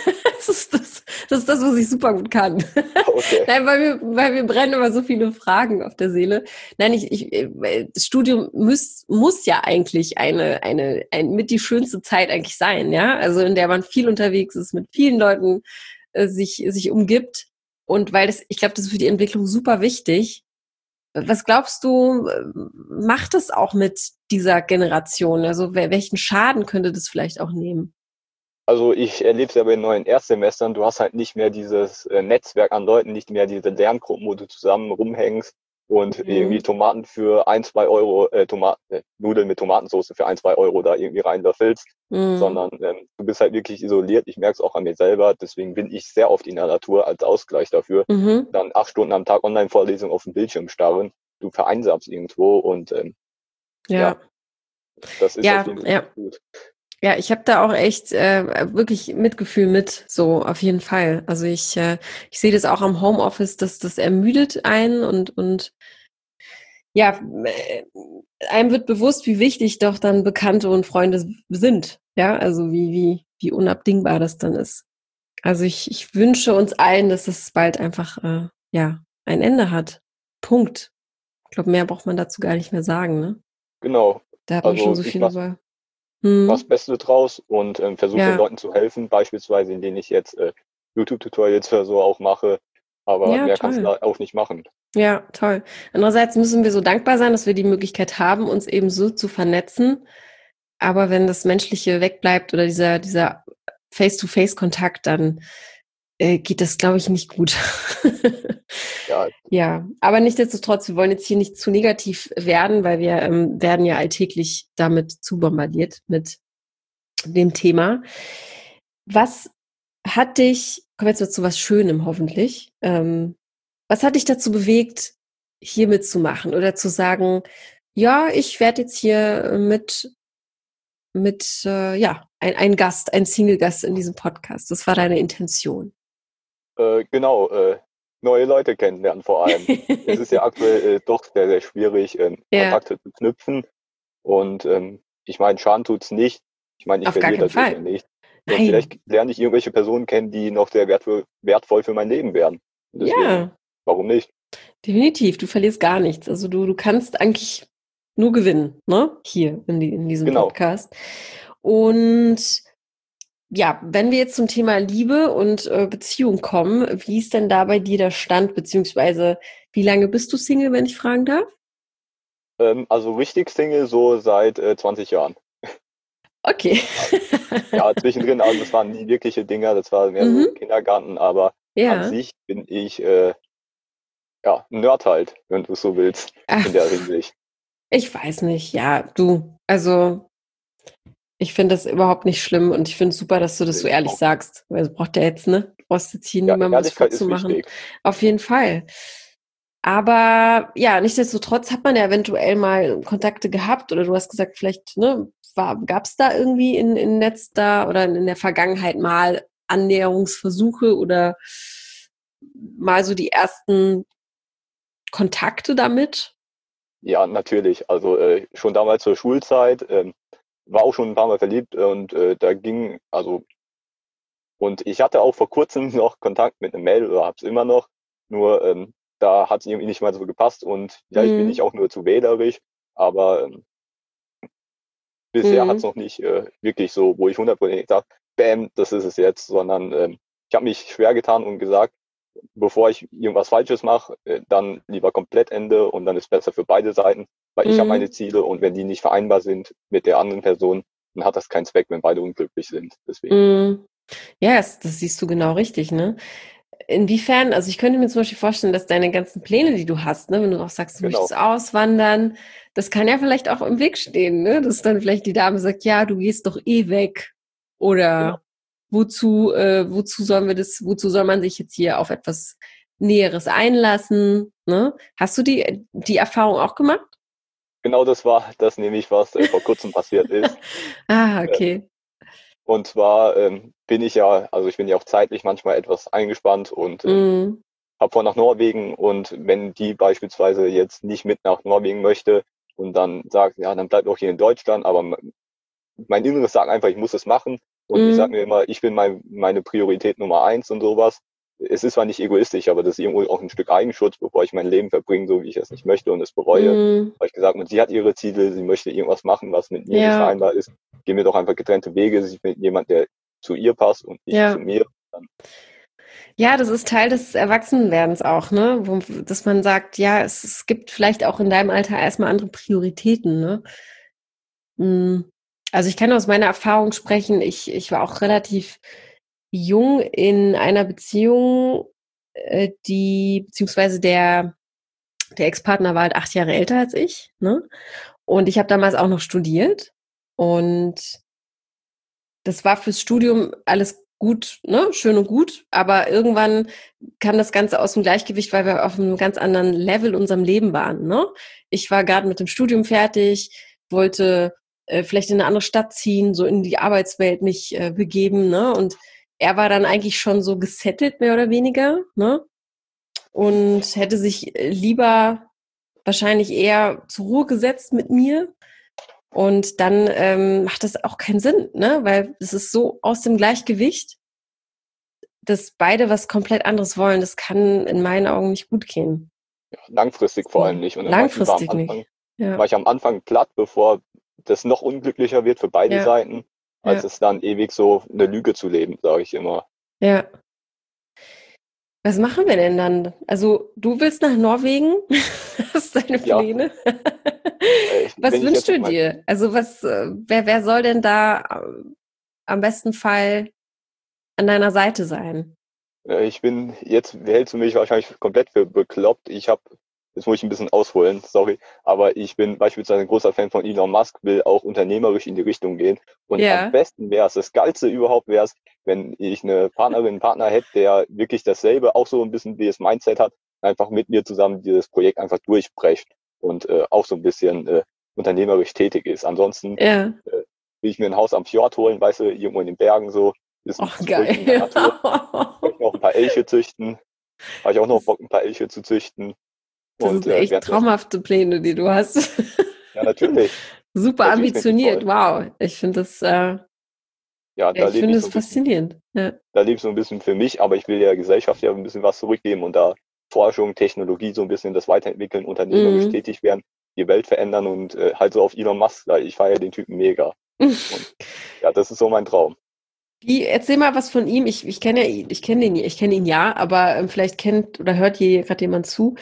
[SPEAKER 1] Das ist das, was ich super gut kann.
[SPEAKER 2] Okay.
[SPEAKER 1] Nein, weil wir brennen immer so viele Fragen auf der Seele. Nein, das Studium muss ja eigentlich mit die schönste Zeit eigentlich sein, ja? Also in der man viel unterwegs ist, mit vielen Leuten sich umgibt. Und weil ich glaube, das ist für die Entwicklung super wichtig. Was glaubst du, macht es auch mit dieser Generation? Also welchen Schaden könnte das vielleicht auch nehmen?
[SPEAKER 2] Also ich erlebe es ja bei den neuen Erstsemestern, du hast halt nicht mehr dieses Netzwerk an Leuten, nicht mehr diese Lerngruppen, wo du zusammen rumhängst und irgendwie
[SPEAKER 1] Mhm.
[SPEAKER 2] Tomaten für 1, 2 Euro, Nudeln mit Tomatensauce für 1, 2 Euro da irgendwie reinlöffelst,
[SPEAKER 1] Mhm.
[SPEAKER 2] sondern du bist halt wirklich isoliert. Ich merke es auch an mir selber, deswegen bin ich sehr oft in der Natur als Ausgleich dafür.
[SPEAKER 1] Mhm.
[SPEAKER 2] Dann 8 Stunden am Tag Online-Vorlesungen auf dem Bildschirm starren, du vereinsamst irgendwo und ja,
[SPEAKER 1] Ja,
[SPEAKER 2] das ist auf
[SPEAKER 1] ja,
[SPEAKER 2] jeden Fall
[SPEAKER 1] ja.
[SPEAKER 2] nicht gut.
[SPEAKER 1] Ja, ich habe da auch echt wirklich Mitgefühl mit, so auf jeden Fall. Also ich sehe das auch am Homeoffice, dass das ermüdet einen und ja, einem wird bewusst, wie wichtig doch dann Bekannte und Freunde sind. Ja, also wie unabdingbar das dann ist. Also ich wünsche uns allen, dass es bald einfach ja ein Ende hat. Punkt. Ich glaube, mehr braucht man dazu gar nicht mehr sagen, ne?
[SPEAKER 2] Genau.
[SPEAKER 1] Da hat man schon
[SPEAKER 2] Also
[SPEAKER 1] so
[SPEAKER 2] ich
[SPEAKER 1] viel
[SPEAKER 2] mache
[SPEAKER 1] über.
[SPEAKER 2] das
[SPEAKER 1] Hm,
[SPEAKER 2] Beste draus und versuche den
[SPEAKER 1] ja,
[SPEAKER 2] Leuten zu helfen, beispielsweise indem ich jetzt YouTube-Tutorials oder so auch mache. Aber
[SPEAKER 1] ja,
[SPEAKER 2] mehr kannst du
[SPEAKER 1] toll.
[SPEAKER 2] da auch nicht machen.
[SPEAKER 1] Ja, toll. Andererseits müssen wir so dankbar sein, dass wir die Möglichkeit haben, uns eben so zu vernetzen. Aber wenn das Menschliche wegbleibt oder dieser Face-to-Face-Kontakt, dann geht das, glaube ich, nicht gut.
[SPEAKER 2] Ja,
[SPEAKER 1] Ja, aber nichtsdestotrotz, wir wollen jetzt hier nicht zu negativ werden, weil wir werden ja alltäglich damit zu bombardiert mit dem Thema. Was hat dich, kommen wir jetzt mal zu was Schönem hoffentlich, was hat dich dazu bewegt, hier mitzumachen oder zu sagen, ja, ich werde jetzt hier ja, ein Gast, ein Single-Gast in diesem Podcast. Das war deine Intention.
[SPEAKER 2] genau. Neue Leute kennenlernen vor allem. Es ist ja aktuell doch sehr, sehr schwierig,
[SPEAKER 1] Ja,
[SPEAKER 2] Kontakte zu knüpfen. Und ich meine, Schaden tut's nicht. Ich meine, ich
[SPEAKER 1] auf gar
[SPEAKER 2] verliere
[SPEAKER 1] keinen
[SPEAKER 2] dadurch ja
[SPEAKER 1] Fall.
[SPEAKER 2] nicht. Und
[SPEAKER 1] Nein.
[SPEAKER 2] vielleicht lerne ich irgendwelche Personen kennen, die noch sehr wertvoll für mein Leben wären. Und deswegen,
[SPEAKER 1] Ja,
[SPEAKER 2] warum nicht?
[SPEAKER 1] definitiv. Du verlierst gar nichts. Also du kannst eigentlich nur gewinnen, ne? Hier in diesem
[SPEAKER 2] Genau.
[SPEAKER 1] Podcast. Und ja, wenn wir jetzt zum Thema Liebe und Beziehung kommen, wie ist denn da bei dir der Stand, beziehungsweise wie lange bist du Single, wenn ich fragen darf?
[SPEAKER 2] Also richtig Single so seit 20 Jahren.
[SPEAKER 1] Okay.
[SPEAKER 2] Ja, zwischendrin, also das waren nie wirkliche Dinger, das war mehr so
[SPEAKER 1] Mhm.
[SPEAKER 2] Kindergarten, aber an
[SPEAKER 1] Ja.
[SPEAKER 2] sich bin ich ja, 'n Nerd halt, wenn du es so willst,
[SPEAKER 1] Ach,
[SPEAKER 2] in der Hinsicht.
[SPEAKER 1] ich weiß nicht. Ja, du. Also, ich finde das überhaupt nicht schlimm und ich finde es super, dass du das so
[SPEAKER 2] Ich
[SPEAKER 1] ehrlich
[SPEAKER 2] auch.
[SPEAKER 1] sagst. Also braucht ja jetzt, ne? Du brauchst jetzt hier
[SPEAKER 2] Ja,
[SPEAKER 1] niemandem was
[SPEAKER 2] Ehrlichkeit ist
[SPEAKER 1] vorzumachen.
[SPEAKER 2] wichtig.
[SPEAKER 1] Auf jeden Fall. Aber ja, nichtsdestotrotz hat man ja eventuell mal Kontakte gehabt oder du hast gesagt, vielleicht, ne, gab es da irgendwie in letzter oder in der Vergangenheit mal Annäherungsversuche oder mal so die ersten Kontakte damit?
[SPEAKER 2] Ja, natürlich. Also, schon damals zur Schulzeit, war auch schon 'n paarmal verliebt und, da ging also und ich hatte auch vor Kurzem noch Kontakt mit 'nem Mädel oder habe es immer noch, nur, da hat's irgendwie nicht mal so gepasst und vielleicht bin ich
[SPEAKER 1] Mhm.
[SPEAKER 2] auch nur zu wählerisch, aber, bisher hat's
[SPEAKER 1] Mhm.
[SPEAKER 2] noch nicht, wirklich so, wo ich hundertprozentig sage: „Bäm, das ist es jetzt“, sondern, ich habe mich schwer getan und gesagt: „Bevor ich irgendwas Falsches mache, dann lieber komplett Ende und dann ist besser für beide Seiten“, weil ich habe meine
[SPEAKER 1] Mhm.
[SPEAKER 2] Ziele und wenn die nicht vereinbar sind mit der anderen Person, dann hat das keinen Zweck, wenn beide unglücklich sind, deswegen.
[SPEAKER 1] Mhm. Ja, das siehst du genau richtig, ne? Inwiefern, also ich könnte mir zum Beispiel vorstellen, dass deine ganzen Pläne, die du hast, ne, wenn du auch sagst, du
[SPEAKER 2] Genau,
[SPEAKER 1] möchtest auswandern, das kann ja vielleicht auch im Weg stehen, ne? Dass dann vielleicht die Dame sagt, ja, du gehst doch eh weg.
[SPEAKER 2] genau.
[SPEAKER 1] Oder wozu soll man sich jetzt hier auf etwas Näheres einlassen? Ne? Hast du die Erfahrung auch gemacht?
[SPEAKER 2] Genau das war das nämlich, was, vor Kurzem passiert ist.
[SPEAKER 1] Ah,
[SPEAKER 2] Äh,
[SPEAKER 1] okay.
[SPEAKER 2] und zwar, bin ich ja also, ich bin ja auch zeitlich manchmal etwas eingespannt und,
[SPEAKER 1] Mm,
[SPEAKER 2] habe vor nach Norwegen und wenn die beispielsweise jetzt nicht mit nach Norwegen möchte und dann sagt: „Ja, dann bleib doch hier in Deutschland“, aber mein Inneres sagt einfach, ich muss es machen und ich sage
[SPEAKER 1] mm,
[SPEAKER 2] mir immer, ich bin meine Priorität Nummer eins und sowas. Es ist zwar nicht egoistisch, aber das ist irgendwo auch ein Stück Eigenschutz, bevor ich mein Leben verbringe, so wie ich es nicht möchte und es bereue.
[SPEAKER 1] mm,
[SPEAKER 2] Habe ich gesagt und sie hat ihre Ziele, sie möchte irgendwas machen, was mit mir nicht
[SPEAKER 1] ja,
[SPEAKER 2] vereinbar ist. Gehen wir doch einfach getrennte Wege. Sie findet jemand, der zu ihr passt und nicht zu
[SPEAKER 1] ja.
[SPEAKER 2] mir. Dann
[SPEAKER 1] Ja, das ist Teil des Erwachsenwerdens auch, ne? Dass man sagt, ja, es gibt vielleicht auch in deinem Alter erstmal andere Prioritäten, ne? Mm. Also ich kann aus meiner Erfahrung sprechen, ich war auch relativ jung in einer Beziehung, beziehungsweise der Ex-Partner war halt 8 Jahre älter als ich, ne? Und ich habe damals auch noch studiert und das war fürs Studium alles gut, ne, schön und gut, aber irgendwann kam das Ganze aus dem Gleichgewicht, weil wir auf einem ganz anderen Level in unserem Leben waren, ne? Ich war gerade mit dem Studium fertig, wollte vielleicht in eine andere Stadt ziehen, so in die Arbeitswelt mich begeben, ne? Und er war dann eigentlich schon so gesettelt, mehr oder weniger, ne? Und hätte sich lieber wahrscheinlich eher zur Ruhe gesetzt mit mir. Und dann macht das auch keinen Sinn, ne? Weil es ist so aus dem Gleichgewicht, dass beide was komplett anderes wollen. Das kann in meinen Augen nicht gut gehen.
[SPEAKER 2] langfristig vor allem
[SPEAKER 1] So,
[SPEAKER 2] nicht. Und dann
[SPEAKER 1] langfristig nicht.
[SPEAKER 2] war
[SPEAKER 1] Ja,
[SPEAKER 2] ich am Anfang platt, bevor das noch unglücklicher wird für beide
[SPEAKER 1] ja,
[SPEAKER 2] Seiten, als
[SPEAKER 1] ja,
[SPEAKER 2] es dann ewig so eine Lüge zu leben, sage ich immer.
[SPEAKER 1] ja. Was machen wir denn dann? Also, du willst nach Norwegen? Hast deine
[SPEAKER 2] Ja,
[SPEAKER 1] Pläne? Was
[SPEAKER 2] wenn ich
[SPEAKER 1] wünschst
[SPEAKER 2] jetzt
[SPEAKER 1] du
[SPEAKER 2] nicht mein
[SPEAKER 1] dir? Also, wer soll denn da am besten Fall an deiner Seite sein?
[SPEAKER 2] ich bin jetzt hältst du mich wahrscheinlich komplett für bekloppt. Jetzt muss ich ein bisschen ausholen, sorry, aber ich bin beispielsweise ein großer Fan von Elon Musk, will auch unternehmerisch in die Richtung gehen. Und am
[SPEAKER 1] Ja.
[SPEAKER 2] besten wär's, das Geilste überhaupt wär's, wenn ich eine Partnerin, 'n Partner hätte, der wirklich dasselbe, auch so ein bisschen wie das Mindset hat, einfach mit mir zusammen dieses Projekt einfach durchbrecht und, auch so ein bisschen, unternehmerisch tätig ist. Ansonsten,
[SPEAKER 1] Ja.
[SPEAKER 2] will ich mir ein Haus am Fjord holen, weißt du, irgendwo in den Bergen so, bisschen
[SPEAKER 1] Ach,
[SPEAKER 2] zurück in der
[SPEAKER 1] geil.
[SPEAKER 2] Natur. Vielleicht noch ein paar Elche züchten. Habe ich auch noch Bock, ein paar Elche zu züchten
[SPEAKER 1] Das
[SPEAKER 2] und,
[SPEAKER 1] sind echt
[SPEAKER 2] während das
[SPEAKER 1] traumhafte Pläne, die du hast.
[SPEAKER 2] ja, natürlich.
[SPEAKER 1] Super
[SPEAKER 2] Natürlich sind die
[SPEAKER 1] ambitioniert.
[SPEAKER 2] toll.
[SPEAKER 1] Wow.
[SPEAKER 2] Ja,
[SPEAKER 1] Ja, ich finde es faszinierend. Ja.
[SPEAKER 2] da lebe ich so 'n bisschen für mich, aber ich will der Gesellschaft ja 'n bisschen was zurückgeben und da Forschung, Technologie so 'n bisschen das weiterentwickeln, unternehmerisch
[SPEAKER 1] Mhm.
[SPEAKER 2] tätig werden. die Welt verändern und halt so auf Elon Musk, weil ich feiere den Typen mega. Und ja, das ist so mein Traum.
[SPEAKER 1] Erzähl mal was von ihm. Ich kenne ihn ja, aber vielleicht kennt oder hört hier gerade jemand zu,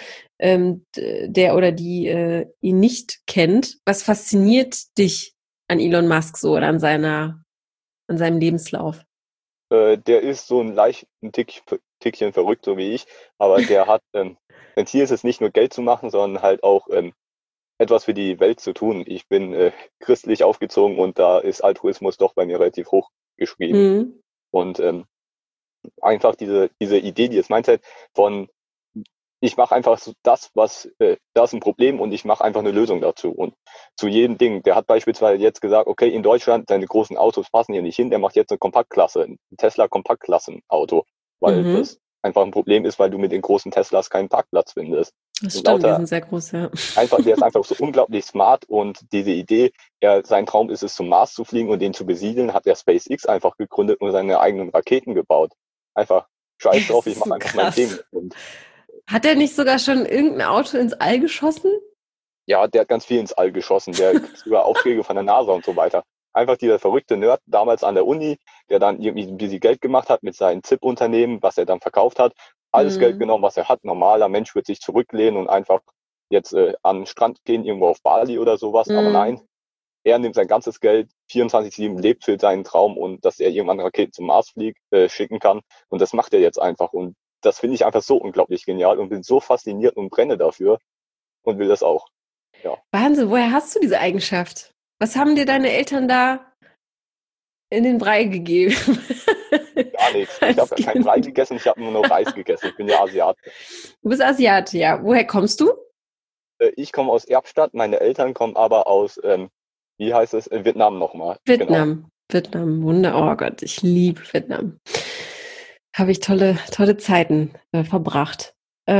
[SPEAKER 1] der oder die ihn nicht kennt. Was fasziniert dich an Elon Musk so oder an seinem Lebenslauf?
[SPEAKER 2] Der ist so ein Tickchen verrückt, so wie ich, aber der hat, sein Ziel ist es nicht nur Geld zu machen, sondern halt auch etwas für die Welt zu tun. Ich bin christlich aufgezogen und da ist Altruismus doch bei mir relativ hoch geschrieben.
[SPEAKER 1] Mhm.
[SPEAKER 2] Und einfach diese Idee, dieses Mindset von, ich mache einfach so das, da ist ein Problem und ich mache einfach eine Lösung dazu. Und zu jedem Ding, der hat beispielsweise jetzt gesagt, okay, in Deutschland, deine großen Autos passen hier nicht hin, der macht jetzt eine Kompaktklasse, ein Tesla Kompaktklassenauto, weil
[SPEAKER 1] Mhm.
[SPEAKER 2] das einfach ein Problem ist, weil du mit den großen Teslas keinen Parkplatz findest.
[SPEAKER 1] Das
[SPEAKER 2] Und
[SPEAKER 1] stimmt, die
[SPEAKER 2] lauter
[SPEAKER 1] sind sehr groß, ja.
[SPEAKER 2] der ist einfach so unglaublich smart und diese Idee, sein Traum ist es, zum Mars zu fliegen und den zu besiedeln, hat er SpaceX einfach gegründet und seine eigenen Raketen gebaut. Einfach, scheiß
[SPEAKER 1] Das
[SPEAKER 2] drauf, ich
[SPEAKER 1] ist
[SPEAKER 2] mache
[SPEAKER 1] so
[SPEAKER 2] einfach mein Ding.
[SPEAKER 1] krass.
[SPEAKER 2] Und
[SPEAKER 1] Hat er nicht sogar schon irgendein Auto ins All geschossen?
[SPEAKER 2] ja, der hat ganz viel ins All geschossen, der kriegt sogar Aufträge von der NASA und so weiter. Einfach dieser verrückte Nerd damals an der Uni, der dann irgendwie ein bisschen Geld gemacht hat mit seinem ZIP-Unternehmen, was er dann verkauft hat. Alles Geld
[SPEAKER 1] Mhm.
[SPEAKER 2] genommen, was er hat. Normaler Mensch wird sich zurücklehnen und einfach jetzt an den Strand gehen, irgendwo auf Bali oder sowas. Aber nein,
[SPEAKER 1] Mhm.
[SPEAKER 2] er nimmt sein ganzes Geld, 24/7 lebt für seinen Traum und dass er irgendwann Raketen zum Mars schicken kann. Und das macht er jetzt einfach. Und das finde ich einfach so unglaublich genial und bin so fasziniert und brenne dafür und will das auch. Ja,
[SPEAKER 1] Wahnsinn, woher hast du diese Eigenschaft? Was haben dir deine Eltern da in den Brei gegeben?
[SPEAKER 2] gar nichts. Ich
[SPEAKER 1] Als
[SPEAKER 2] habe kein Brei
[SPEAKER 1] Kind.
[SPEAKER 2] gegessen, ich habe nur noch Reis gegessen. Ich bin ja Asiate.
[SPEAKER 1] Du bist Asiate, ja. Woher kommst du?
[SPEAKER 2] Ich komme aus Erbstadt, meine Eltern kommen aber aus, wie heißt es, Vietnam nochmal. Genau.
[SPEAKER 1] Vietnam. Vietnam, Wunder. Oh Gott, ich liebe Vietnam. Habe ich tolle Zeiten verbracht.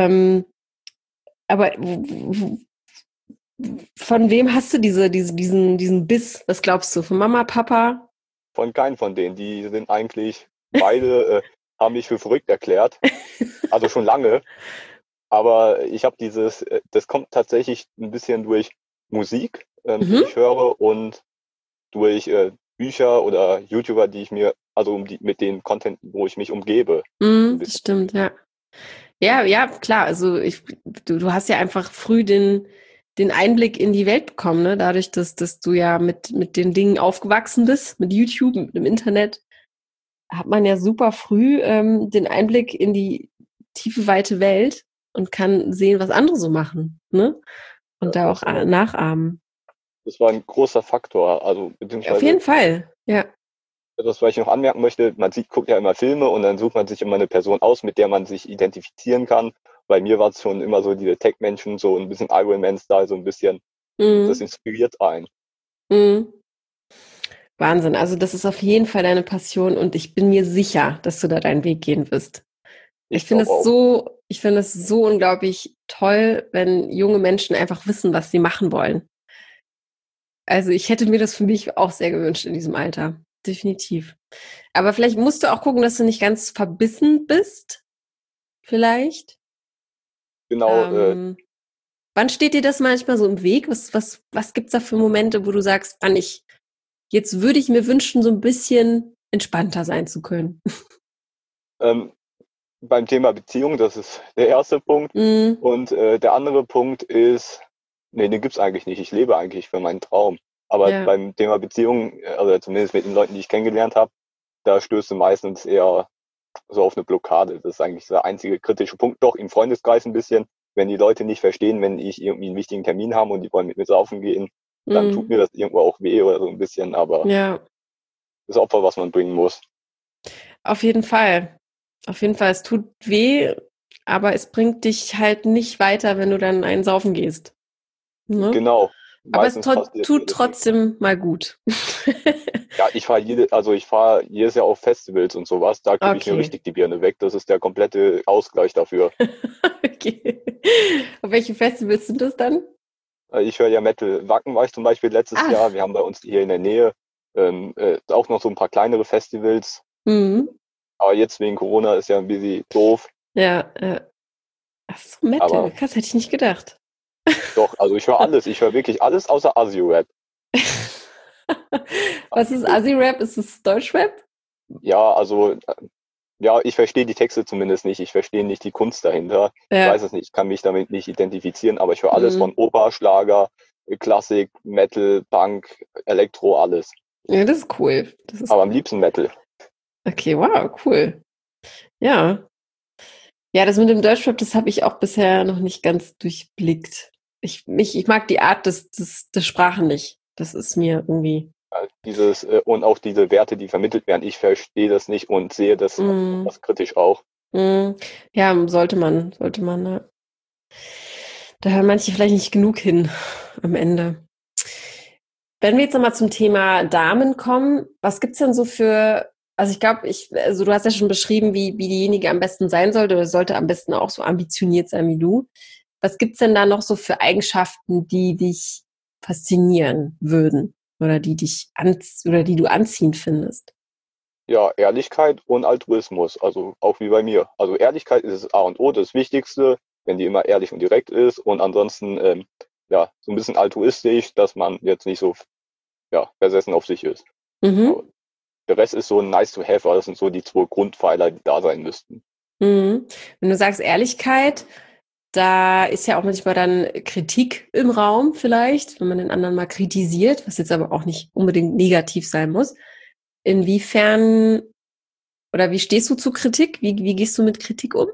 [SPEAKER 1] Aber von wem hast du diesen Biss? Was glaubst du? Von Mama, Papa?
[SPEAKER 2] Von keinem von denen. Die sind eigentlich, beide haben mich für verrückt erklärt. Also schon lange. Aber ich habe das kommt tatsächlich ein bisschen durch Musik, die
[SPEAKER 1] Mhm.
[SPEAKER 2] ich höre und durch Bücher oder YouTuber, also mit den Content, wo ich mich umgebe, so ein
[SPEAKER 1] Mhm, das
[SPEAKER 2] bisschen.
[SPEAKER 1] stimmt, ja. Ja, ja, klar. Also du hast ja einfach früh den Einblick in die Welt bekommen, ne? Dadurch, dass du ja mit den Dingen aufgewachsen bist, mit YouTube, mit dem Internet, hat man ja super früh den Einblick in die tiefe, weite Welt und kann sehen, was andere so machen, ne? Und
[SPEAKER 2] Ja,
[SPEAKER 1] da auch nachahmen.
[SPEAKER 2] das war ein großer Faktor. Also
[SPEAKER 1] Auf
[SPEAKER 2] beziehungsweise
[SPEAKER 1] jeden Fall, ja.
[SPEAKER 2] das, was ich noch anmerken möchte, guckt ja immer Filme und dann sucht man sich immer eine Person aus, mit der man sich identifizieren kann. Bei mir war es schon immer so diese Tech-Menschen, so ein bisschen Iron Man-Style, so ein bisschen, das
[SPEAKER 1] Mhm.
[SPEAKER 2] inspiriert einen.
[SPEAKER 1] Mhm. Wahnsinn. Also das ist auf jeden Fall deine Passion und ich bin mir sicher, dass du da deinen Weg gehen wirst.
[SPEAKER 2] Ich glaube auch.
[SPEAKER 1] Ich finde es so unglaublich toll, wenn junge Menschen einfach wissen, was sie machen wollen. Also ich hätte mir das für mich auch sehr gewünscht in diesem Alter. Definitiv. Aber vielleicht musst du auch gucken, dass du nicht ganz verbissen bist. Vielleicht.
[SPEAKER 2] Genau,
[SPEAKER 1] Ähm, Wann steht dir das manchmal so im Weg? Was gibt's da für Momente, wo du sagst, jetzt würde ich mir wünschen, so ein bisschen entspannter sein zu können?
[SPEAKER 2] ähm, beim Thema Beziehung, das ist der erste Punkt.
[SPEAKER 1] Mm,
[SPEAKER 2] Und der andere Punkt ist, nee, den gibt's eigentlich nicht. Ich lebe eigentlich für meinen Traum. Aber
[SPEAKER 1] ja.
[SPEAKER 2] beim Thema Beziehung, oder zumindest mit den Leuten, die ich kennengelernt habe, da stößt du meistens eher so auf eine Blockade. Das ist eigentlich der einzige kritische Punkt. Doch im Freundeskreis ein bisschen, wenn die Leute nicht verstehen, wenn ich irgendwie einen wichtigen Termin habe und die wollen mit mir saufen gehen, dann tut
[SPEAKER 1] Mm,
[SPEAKER 2] mir das irgendwo auch weh oder so ein bisschen, aber
[SPEAKER 1] ja.
[SPEAKER 2] das Opfer, was man bringen muss.
[SPEAKER 1] Auf jeden Fall. Auf jeden Fall. Es tut weh, aber es bringt dich halt nicht weiter, wenn du dann einen saufen gehst. Ne?
[SPEAKER 2] Genau.
[SPEAKER 1] Aber es
[SPEAKER 2] Meistens passiert mir
[SPEAKER 1] tut
[SPEAKER 2] das nicht.
[SPEAKER 1] trotzdem mal gut.
[SPEAKER 2] Ja, ich fahre jedes Jahr auf Festivals und sowas. Da kippe ich mir
[SPEAKER 1] Okay.
[SPEAKER 2] richtig die Birne weg. Das ist der komplette Ausgleich dafür.
[SPEAKER 1] Okay. Auf welche Festivals sind das dann?
[SPEAKER 2] Ich höre ja Metal. Wacken war ich zum Beispiel letztes Jahr.
[SPEAKER 1] Ach.
[SPEAKER 2] Wir haben bei uns hier in der Nähe auch noch so ein paar kleinere Festivals.
[SPEAKER 1] Mhm.
[SPEAKER 2] Aber jetzt wegen Corona ist ja ein bisschen doof.
[SPEAKER 1] Ja, ach so, Metal.
[SPEAKER 2] Aber
[SPEAKER 1] Krass, hätte ich nicht gedacht.
[SPEAKER 2] Doch, also ich höre alles. Ich höre wirklich alles außer Asio-Rap.
[SPEAKER 1] Was ist Assi-Rap? Ist es Deutschrap?
[SPEAKER 2] Ja, also, ja, ich verstehe die Texte zumindest nicht. Ich verstehe nicht die Kunst dahinter. Ich weiß
[SPEAKER 1] Ja.
[SPEAKER 2] es nicht. Ich kann mich damit nicht identifizieren, aber ich höre alles von
[SPEAKER 1] Mhm.
[SPEAKER 2] Oper, Schlager, Klassik, Metal, Punk, Elektro, alles.
[SPEAKER 1] Ja, das ist cool. Das ist
[SPEAKER 2] Aber am liebsten Metal.
[SPEAKER 1] okay, wow, cool. Ja. Ja, das mit dem Deutschrap, das habe ich auch bisher noch nicht ganz durchblickt. Ich mag die Art des Sprachen nicht. Das ist mir irgendwie.
[SPEAKER 2] Und auch diese Werte, die vermittelt werden, ich verstehe das nicht und sehe das
[SPEAKER 1] Mm,
[SPEAKER 2] etwas kritisch auch.
[SPEAKER 1] mm, ja, sollte man. Ne? Da hören manche vielleicht nicht genug hin am Ende. Wenn wir jetzt nochmal zum Thema Damen kommen, was gibt's denn so für, also ich glaube, also du hast ja schon beschrieben, wie diejenige am besten sein sollte oder sollte am besten auch so ambitioniert sein wie du. Was gibt's denn da noch so für Eigenschaften, die dich faszinieren würden oder oder die du anziehend findest?
[SPEAKER 2] Ja, Ehrlichkeit und Altruismus, also auch wie bei mir. Also Ehrlichkeit ist das A und O, das Wichtigste, wenn die immer ehrlich und direkt ist und ansonsten ja, so ein bisschen altruistisch, dass man jetzt nicht so ja, versessen auf sich ist. Aber
[SPEAKER 1] Mhm.
[SPEAKER 2] der Rest ist so ein nice to have, aber das sind so die zwei Grundpfeiler, die da sein müssten.
[SPEAKER 1] Mhm. Wenn du sagst Ehrlichkeit, da ist ja auch manchmal dann Kritik im Raum vielleicht, wenn man den anderen mal kritisiert, was jetzt aber auch nicht unbedingt negativ sein muss. Inwiefern oder wie stehst du zu Kritik? Wie gehst du mit Kritik um?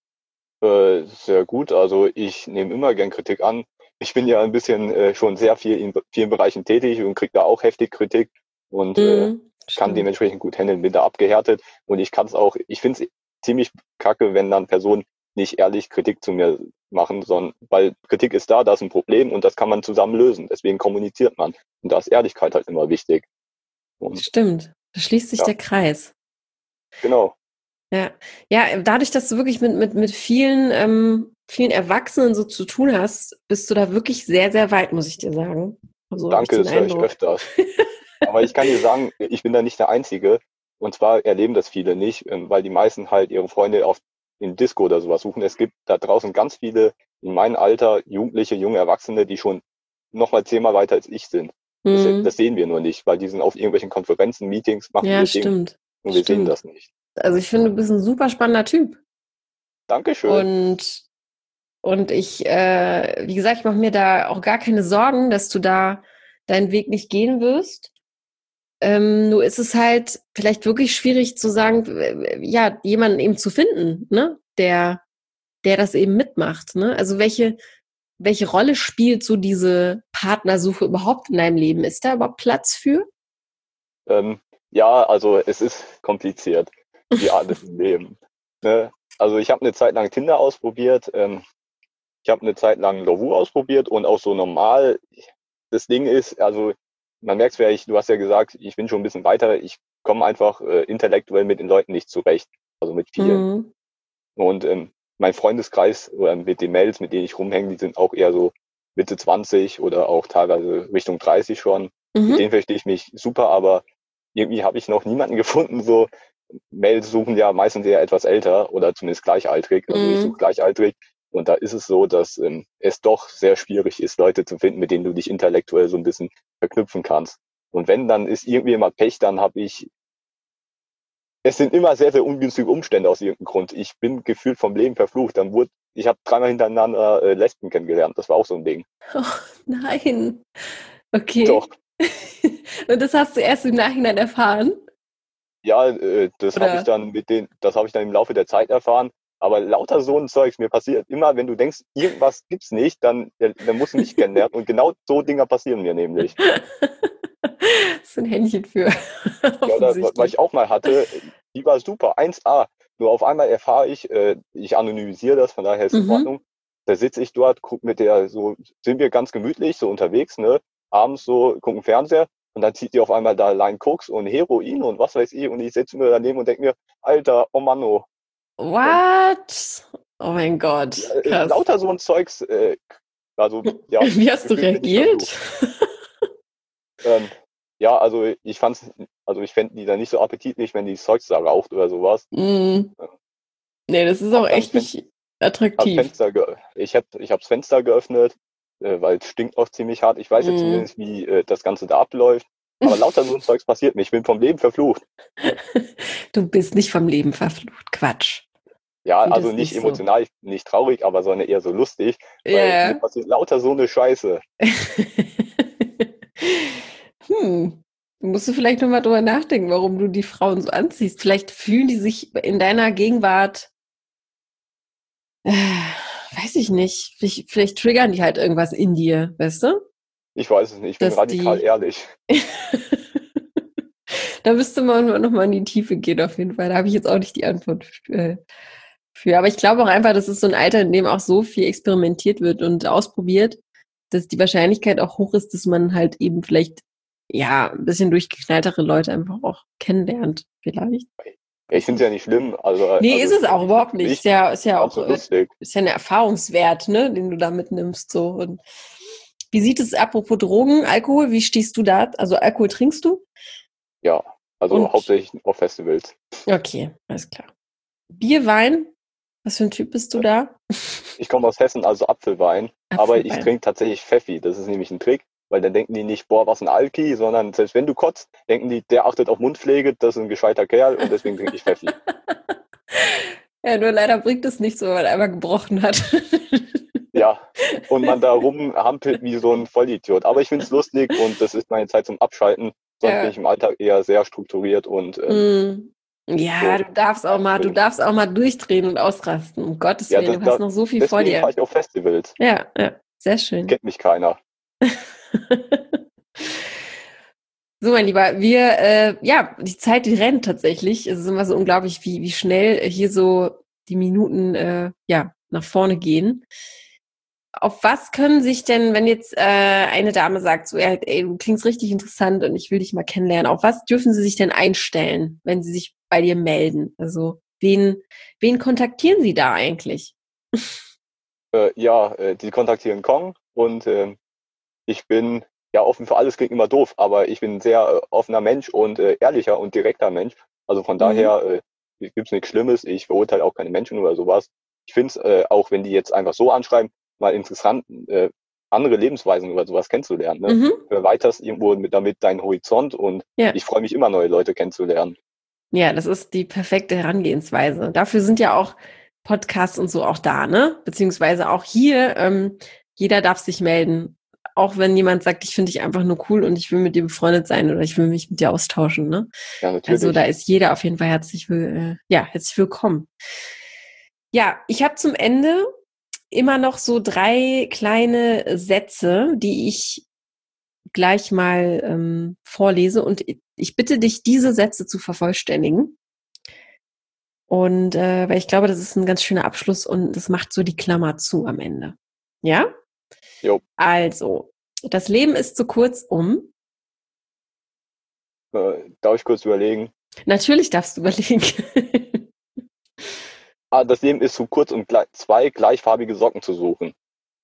[SPEAKER 2] Sehr gut, also ich nehme immer gern Kritik an. Ich bin ja ein bisschen schon sehr viel in vielen Bereichen tätig und kriege da auch heftig Kritik und
[SPEAKER 1] Mhm,
[SPEAKER 2] kann
[SPEAKER 1] stimmt.
[SPEAKER 2] dementsprechend gut handeln, bin da abgehärtet und ich kann es auch, ich finde es ziemlich kacke, wenn dann Personen nicht ehrlich Kritik zu mir machen, sondern weil Kritik ist da ist ein Problem und das kann man zusammen lösen. Deswegen kommuniziert man. Und da ist Ehrlichkeit halt immer wichtig. Und
[SPEAKER 1] Stimmt. Da schließt sich
[SPEAKER 2] ja,
[SPEAKER 1] der Kreis.
[SPEAKER 2] genau.
[SPEAKER 1] Ja, ja, dadurch, dass du wirklich mit vielen Erwachsenen so zu tun hast, bist du da wirklich sehr, sehr weit, muss ich dir sagen. Also habe ich
[SPEAKER 2] Danke,
[SPEAKER 1] den
[SPEAKER 2] das höre ich
[SPEAKER 1] Eindruck.
[SPEAKER 2] öfters. Aber ich kann dir sagen, ich bin da nicht der Einzige. Und zwar erleben das viele nicht, weil die meisten halt ihre Freunde in Disco oder sowas suchen. Es gibt da draußen ganz viele in meinem Alter, Jugendliche, junge Erwachsene, die schon noch mal 10-mal weiter als ich sind. Das
[SPEAKER 1] Mhm.
[SPEAKER 2] sehen wir nur nicht, weil die sind auf irgendwelchen Konferenzen, Meetings, machen
[SPEAKER 1] Ja,
[SPEAKER 2] ihr Ding.
[SPEAKER 1] stimmt.
[SPEAKER 2] Und wir sehen
[SPEAKER 1] Stimmt.
[SPEAKER 2] das nicht.
[SPEAKER 1] Also ich finde, du bist ein super spannender Typ.
[SPEAKER 2] Dankeschön.
[SPEAKER 1] Und, und wie gesagt, ich mache mir da auch gar keine Sorgen, dass du da deinen Weg nicht gehen wirst. Nur ist es halt vielleicht wirklich schwierig zu sagen, ja, jemanden eben zu finden, ne, der das eben mitmacht, ne? Also welche Rolle spielt so diese Partnersuche überhaupt in deinem Leben? Ist da überhaupt Platz für?
[SPEAKER 2] Ähm, ja, also es ist kompliziert, wie alles im Leben. Ne? Also ich habe eine Zeit lang Tinder ausprobiert. Ich habe eine Zeit lang Lovoo ausprobiert und auch so normal. Das Ding ist, also man merkt es, du hast ja gesagt, ich bin schon ein bisschen weiter. Ich komme einfach intellektuell mit den Leuten nicht zurecht, also mit vielen.
[SPEAKER 1] Mhm.
[SPEAKER 2] Und mein Freundeskreis oder mit den Mädels, mit denen ich rumhänge, die sind auch eher so Mitte 20 oder auch teilweise Richtung 30 schon. Mit
[SPEAKER 1] Mhm.
[SPEAKER 2] denen verstehe ich mich super, aber irgendwie habe ich noch niemanden gefunden. So Mädels suchen ja meistens eher etwas älter oder zumindest gleichaltrig. Also ich suche
[SPEAKER 1] Mhm.
[SPEAKER 2] gleichaltrig. Und da ist es so, dass es doch sehr schwierig ist, Leute zu finden, mit denen du dich intellektuell so ein bisschen verknüpfen kannst. Und wenn, dann ist irgendwie immer Pech, dann habe ich es sind immer sehr, sehr ungünstige Umstände aus irgendeinem Grund. Ich bin gefühlt vom Leben verflucht. Ich habe 3-mal hintereinander Lesben kennengelernt. Das war auch so ein Ding.
[SPEAKER 1] Oh, nein.
[SPEAKER 2] Doch,
[SPEAKER 1] Okay. Und das hast du erst im Nachhinein erfahren?
[SPEAKER 2] ja,
[SPEAKER 1] Oder?
[SPEAKER 2] das habe ich dann im Laufe der Zeit erfahren. Aber lauter so ein Zeugs mir passiert immer, wenn du denkst, irgendwas gibt's nicht, dann musst du mich kennenlernen. Und genau so Dinger passieren mir nämlich.
[SPEAKER 1] Das ist ein Händchen für,
[SPEAKER 2] Ja, oder was
[SPEAKER 1] offensichtlich.
[SPEAKER 2] ich auch mal hatte, die war super, 1A. Nur auf einmal erfahre ich anonymisiere das, von daher ist in
[SPEAKER 1] Mhm.
[SPEAKER 2] Ordnung. Da sitze ich dort, guck mit der, so sind wir ganz gemütlich, so unterwegs, ne? Abends so, gucken Fernseher und dann zieht die auf einmal da Line Koks und Heroin und was weiß ich und ich sitze mir daneben und denke mir, Alter, oh Mann, oh. Und
[SPEAKER 1] What? Oh mein
[SPEAKER 2] ja,
[SPEAKER 1] Gott, krass.
[SPEAKER 2] lauter so ein Zeugs, also ja,
[SPEAKER 1] Wie hast du
[SPEAKER 2] gefühlt bin ich verflucht.
[SPEAKER 1] reagiert?
[SPEAKER 2] Ähm, ja, also ich fände die dann nicht so appetitlich, wenn die Zeugs da raucht oder sowas.
[SPEAKER 1] Mm, nee, das ist auch
[SPEAKER 2] Hab dann
[SPEAKER 1] echt
[SPEAKER 2] Fen
[SPEAKER 1] nicht attraktiv.
[SPEAKER 2] Ich habe das Fenster geöffnet weil es stinkt auch ziemlich hart. Ich weiß jetzt zumindest, wie das Ganze da abläuft. Aber lauter so ein Zeugs passiert mir. Ich bin vom Leben verflucht.
[SPEAKER 1] Du bist nicht vom Leben verflucht. Quatsch.
[SPEAKER 2] Ja,
[SPEAKER 1] Sieh
[SPEAKER 2] also
[SPEAKER 1] das
[SPEAKER 2] nicht
[SPEAKER 1] nicht so.
[SPEAKER 2] emotional, nicht traurig, aber sondern eher so lustig. Weil mir
[SPEAKER 1] Ja.
[SPEAKER 2] passiert lauter so eine Scheiße.
[SPEAKER 1] Musst du vielleicht nochmal drüber nachdenken, warum du die Frauen so anziehst. Vielleicht fühlen die sich in deiner Gegenwart, weiß ich nicht, vielleicht triggern die halt irgendwas in dir, weißt du?
[SPEAKER 2] Ich weiß es nicht, ich bin
[SPEAKER 1] Dass
[SPEAKER 2] radikal
[SPEAKER 1] die,
[SPEAKER 2] ehrlich.
[SPEAKER 1] da müsste man nochmal in die Tiefe gehen auf jeden Fall. Da habe ich jetzt auch nicht die Antwort für. Aber ich glaube auch einfach, das ist so ein Alter, in dem auch so viel experimentiert wird und ausprobiert, dass die Wahrscheinlichkeit auch hoch ist, dass man halt eben vielleicht ja ein bisschen durchgeknalltere Leute einfach auch kennenlernt, vielleicht.
[SPEAKER 2] Ja, ich finde es ja nicht schlimm.
[SPEAKER 1] Nee,
[SPEAKER 2] Also
[SPEAKER 1] ist es auch überhaupt
[SPEAKER 2] für
[SPEAKER 1] nicht.
[SPEAKER 2] mich
[SPEAKER 1] Ist ja
[SPEAKER 2] ganz
[SPEAKER 1] auch,
[SPEAKER 2] so lustig.
[SPEAKER 1] ist ja ein Erfahrungswert, ne, den du da mitnimmst, so. Und wie sieht es, apropos Drogen, Alkohol, wie stehst du da? Also Alkohol trinkst du?
[SPEAKER 2] Ja, also
[SPEAKER 1] Und,
[SPEAKER 2] hauptsächlich auf Festivals.
[SPEAKER 1] okay, alles klar. Bier, Wein? Was für ein Typ bist du da?
[SPEAKER 2] Ich komme aus Hessen, also Apfelwein, aber ich
[SPEAKER 1] Apfelwein.
[SPEAKER 2] trinke tatsächlich Pfeffi. Das ist nämlich ein Trick, weil dann denken die nicht, boah, was ein Alki, sondern selbst wenn du kotzt, denken die, der achtet auf Mundpflege, das ist ein gescheiter Kerl und deswegen trinke ich Pfeffi.
[SPEAKER 1] Ja, nur leider bringt es nichts, wenn man einmal gebrochen hat.
[SPEAKER 2] Ja, und man da rumhampelt wie so ein Vollidiot. Aber ich finde es lustig und das ist meine Zeit zum Abschalten. Sonst bin
[SPEAKER 1] Ja.
[SPEAKER 2] ich im Alltag eher sehr strukturiert und
[SPEAKER 1] Ja,
[SPEAKER 2] so.
[SPEAKER 1] du darfst auch mal,
[SPEAKER 2] Bin
[SPEAKER 1] du
[SPEAKER 2] ich.
[SPEAKER 1] darfst auch mal durchdrehen und ausrasten. Um Gottes
[SPEAKER 2] Ja,
[SPEAKER 1] Willen, du hast noch so viel vor
[SPEAKER 2] deswegen fahre
[SPEAKER 1] dir.
[SPEAKER 2] ich auf Festivals.
[SPEAKER 1] Ja, ja, sehr schön.
[SPEAKER 2] Kennt mich keiner.
[SPEAKER 1] So, mein Lieber, ja, die Zeit, die rennt tatsächlich. Es ist immer so unglaublich, wie schnell hier so die Minuten, ja, nach vorne gehen. Auf was können sich denn, wenn jetzt eine Dame sagt, so, ja, ey, du klingst richtig interessant und ich will dich mal kennenlernen, auf was dürfen sie sich denn einstellen, wenn sie sich bei dir melden? Also, wen kontaktieren sie da eigentlich?
[SPEAKER 2] Die kontaktieren Kong und ich bin ja offen für alles, klingt immer doof, aber ich bin ein sehr offener Mensch und ehrlicher und direkter Mensch. Also von
[SPEAKER 1] Mhm.
[SPEAKER 2] daher gibt es nichts Schlimmes. Ich verurteile auch keine Menschen oder sowas. Ich finde es, auch wenn die jetzt einfach so anschreiben, mal interessant, andere Lebensweisen oder sowas kennenzulernen. Ne?
[SPEAKER 1] Mhm.
[SPEAKER 2] Du erweiterst irgendwo damit deinen Horizont und
[SPEAKER 1] Ja.
[SPEAKER 2] ich freue mich immer, neue Leute kennenzulernen.
[SPEAKER 1] Ja, das ist die perfekte Herangehensweise. Dafür sind ja auch Podcasts und so auch da, ne? Beziehungsweise auch hier, jeder darf sich melden. Auch wenn jemand sagt, ich finde dich einfach nur cool und ich will mit dir befreundet sein oder ich will mich mit dir austauschen, ne?
[SPEAKER 2] Ja,
[SPEAKER 1] Also da
[SPEAKER 2] natürlich.
[SPEAKER 1] ist jeder auf jeden Fall herzlich willkommen. Ja, ich habe zum Ende immer noch so 3 kleine Sätze, die ich gleich mal vorlese und ich bitte dich, diese Sätze zu vervollständigen. Und weil ich glaube, das ist ein ganz schöner Abschluss und das macht so die Klammer zu am Ende. Ja?
[SPEAKER 2] Jo,
[SPEAKER 1] Also, das Leben ist zu kurz, um.
[SPEAKER 2] darf ich kurz überlegen?
[SPEAKER 1] Natürlich darfst du überlegen.
[SPEAKER 2] Das Leben ist zu kurz, um zwei gleichfarbige Socken zu suchen.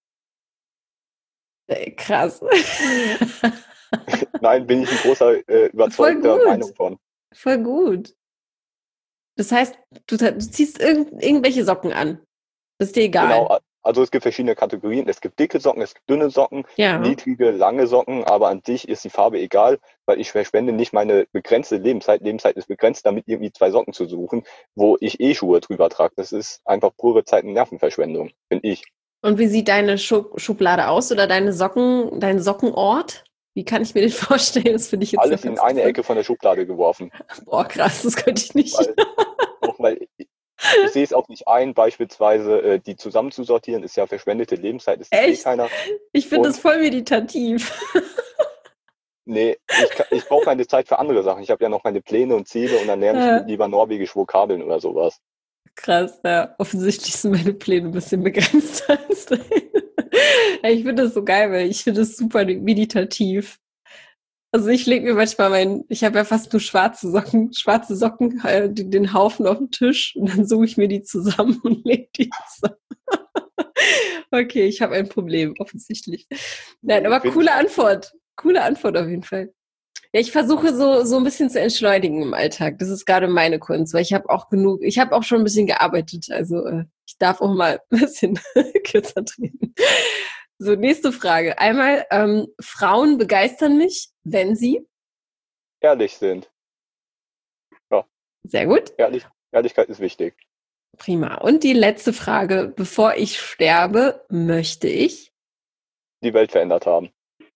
[SPEAKER 1] Krass.
[SPEAKER 2] Nein, bin ich ein großer,
[SPEAKER 1] Voll
[SPEAKER 2] überzeugter
[SPEAKER 1] gut.
[SPEAKER 2] Meinung von.
[SPEAKER 1] Voll gut. Das heißt, du ziehst irgendwelche Socken an. Das ist dir
[SPEAKER 2] Genau,
[SPEAKER 1] egal.
[SPEAKER 2] also es gibt verschiedene Kategorien. Es gibt dicke Socken, es gibt dünne Socken,
[SPEAKER 1] Ja.
[SPEAKER 2] niedrige, lange Socken, aber an sich ist die Farbe egal, weil ich verschwende nicht meine begrenzte Lebenszeit. Lebenszeit ist begrenzt, damit irgendwie 2 Socken zu suchen, wo ich Schuhe drüber trage. Das ist einfach pure Zeit- und Nervenverschwendung, finde ich.
[SPEAKER 1] Und wie sieht deine Schublade aus oder dein Sockenort? Wie kann ich mir den vorstellen? Das finde ich jetzt noch
[SPEAKER 2] Alles in
[SPEAKER 1] ganz
[SPEAKER 2] eine
[SPEAKER 1] interessant.
[SPEAKER 2] Ecke von der Schublade geworfen,
[SPEAKER 1] Boah, krass, das könnte ich nicht.
[SPEAKER 2] weil weil ich sehe es auch nicht ein, beispielsweise die zusammenzusortieren, ist ja verschwendete Lebenszeit, das sieht eh
[SPEAKER 1] Echt?
[SPEAKER 2] keiner.
[SPEAKER 1] Ich finde das
[SPEAKER 2] Und
[SPEAKER 1] voll meditativ.
[SPEAKER 2] nee, ich brauche meine Zeit für andere Sachen. Ich habe ja noch meine Pläne und Ziele und dann lerne ich
[SPEAKER 1] Ja,
[SPEAKER 2] lieber Norwegisch Vokabeln oder sowas.
[SPEAKER 1] krass, ja. Offensichtlich sind meine Pläne ein bisschen begrenzt als deine. Ja, ich finde das so geil, weil ich finde das super meditativ. Also ich lege mir manchmal ich habe ja fast nur schwarze Socken, den Haufen auf den Tisch und dann suche ich mir die zusammen und lege die zusammen. Okay, ich habe ein Problem, offensichtlich. Nein,
[SPEAKER 2] Nee,
[SPEAKER 1] aber
[SPEAKER 2] finde ich
[SPEAKER 1] coole
[SPEAKER 2] auch gut.
[SPEAKER 1] Antwort. Coole Antwort auf jeden Fall. Ja, ich versuche so ein bisschen zu entschleunigen im Alltag. Das ist gerade meine Kunst, weil ich habe auch schon ein bisschen gearbeitet. Also ich darf auch mal ein bisschen kürzer treten. So, nächste Frage. Einmal, Frauen begeistern mich, wenn sie?
[SPEAKER 2] Ehrlich sind. Ja,
[SPEAKER 1] Sehr gut.
[SPEAKER 2] Ehrlichkeit ist wichtig.
[SPEAKER 1] Prima. Und die letzte Frage. Bevor ich sterbe, möchte ich?
[SPEAKER 2] Die Welt verändert haben.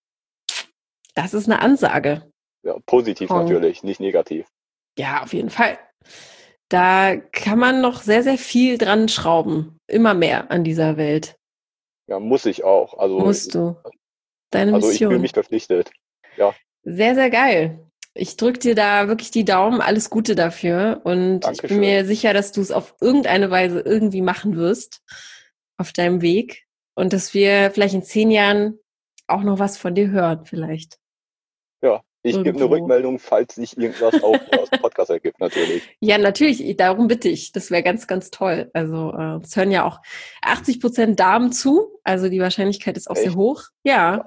[SPEAKER 1] Das ist eine Ansage.
[SPEAKER 2] Ja, positiv natürlich, nicht negativ.
[SPEAKER 1] Ja, auf jeden Fall. Da kann man noch sehr, sehr viel dran schrauben. Immer mehr an dieser Welt.
[SPEAKER 2] Ja, muss ich auch.
[SPEAKER 1] Musst du. Deine
[SPEAKER 2] Also ich fühle
[SPEAKER 1] Mission.
[SPEAKER 2] mich verpflichtet. Ja,
[SPEAKER 1] Sehr, sehr geil. Ich drücke dir da wirklich die Daumen. Alles Gute dafür. Und ich bin
[SPEAKER 2] Dankeschön.
[SPEAKER 1] mir sicher, dass du es auf irgendeine Weise irgendwie machen wirst auf deinem Weg. Und dass wir vielleicht in 10 Jahren auch noch was von dir hören, vielleicht.
[SPEAKER 2] Ja, ich gebe eine
[SPEAKER 1] Irgendwo.
[SPEAKER 2] Rückmeldung, falls sich irgendwas auch aus dem Podcast ergibt, natürlich.
[SPEAKER 1] Ja, natürlich. Darum bitte ich. Das wäre ganz, ganz toll. Also es hören ja auch 80% Damen zu. Also die Wahrscheinlichkeit ist auch sehr
[SPEAKER 2] Echt?
[SPEAKER 1] hoch. Ja.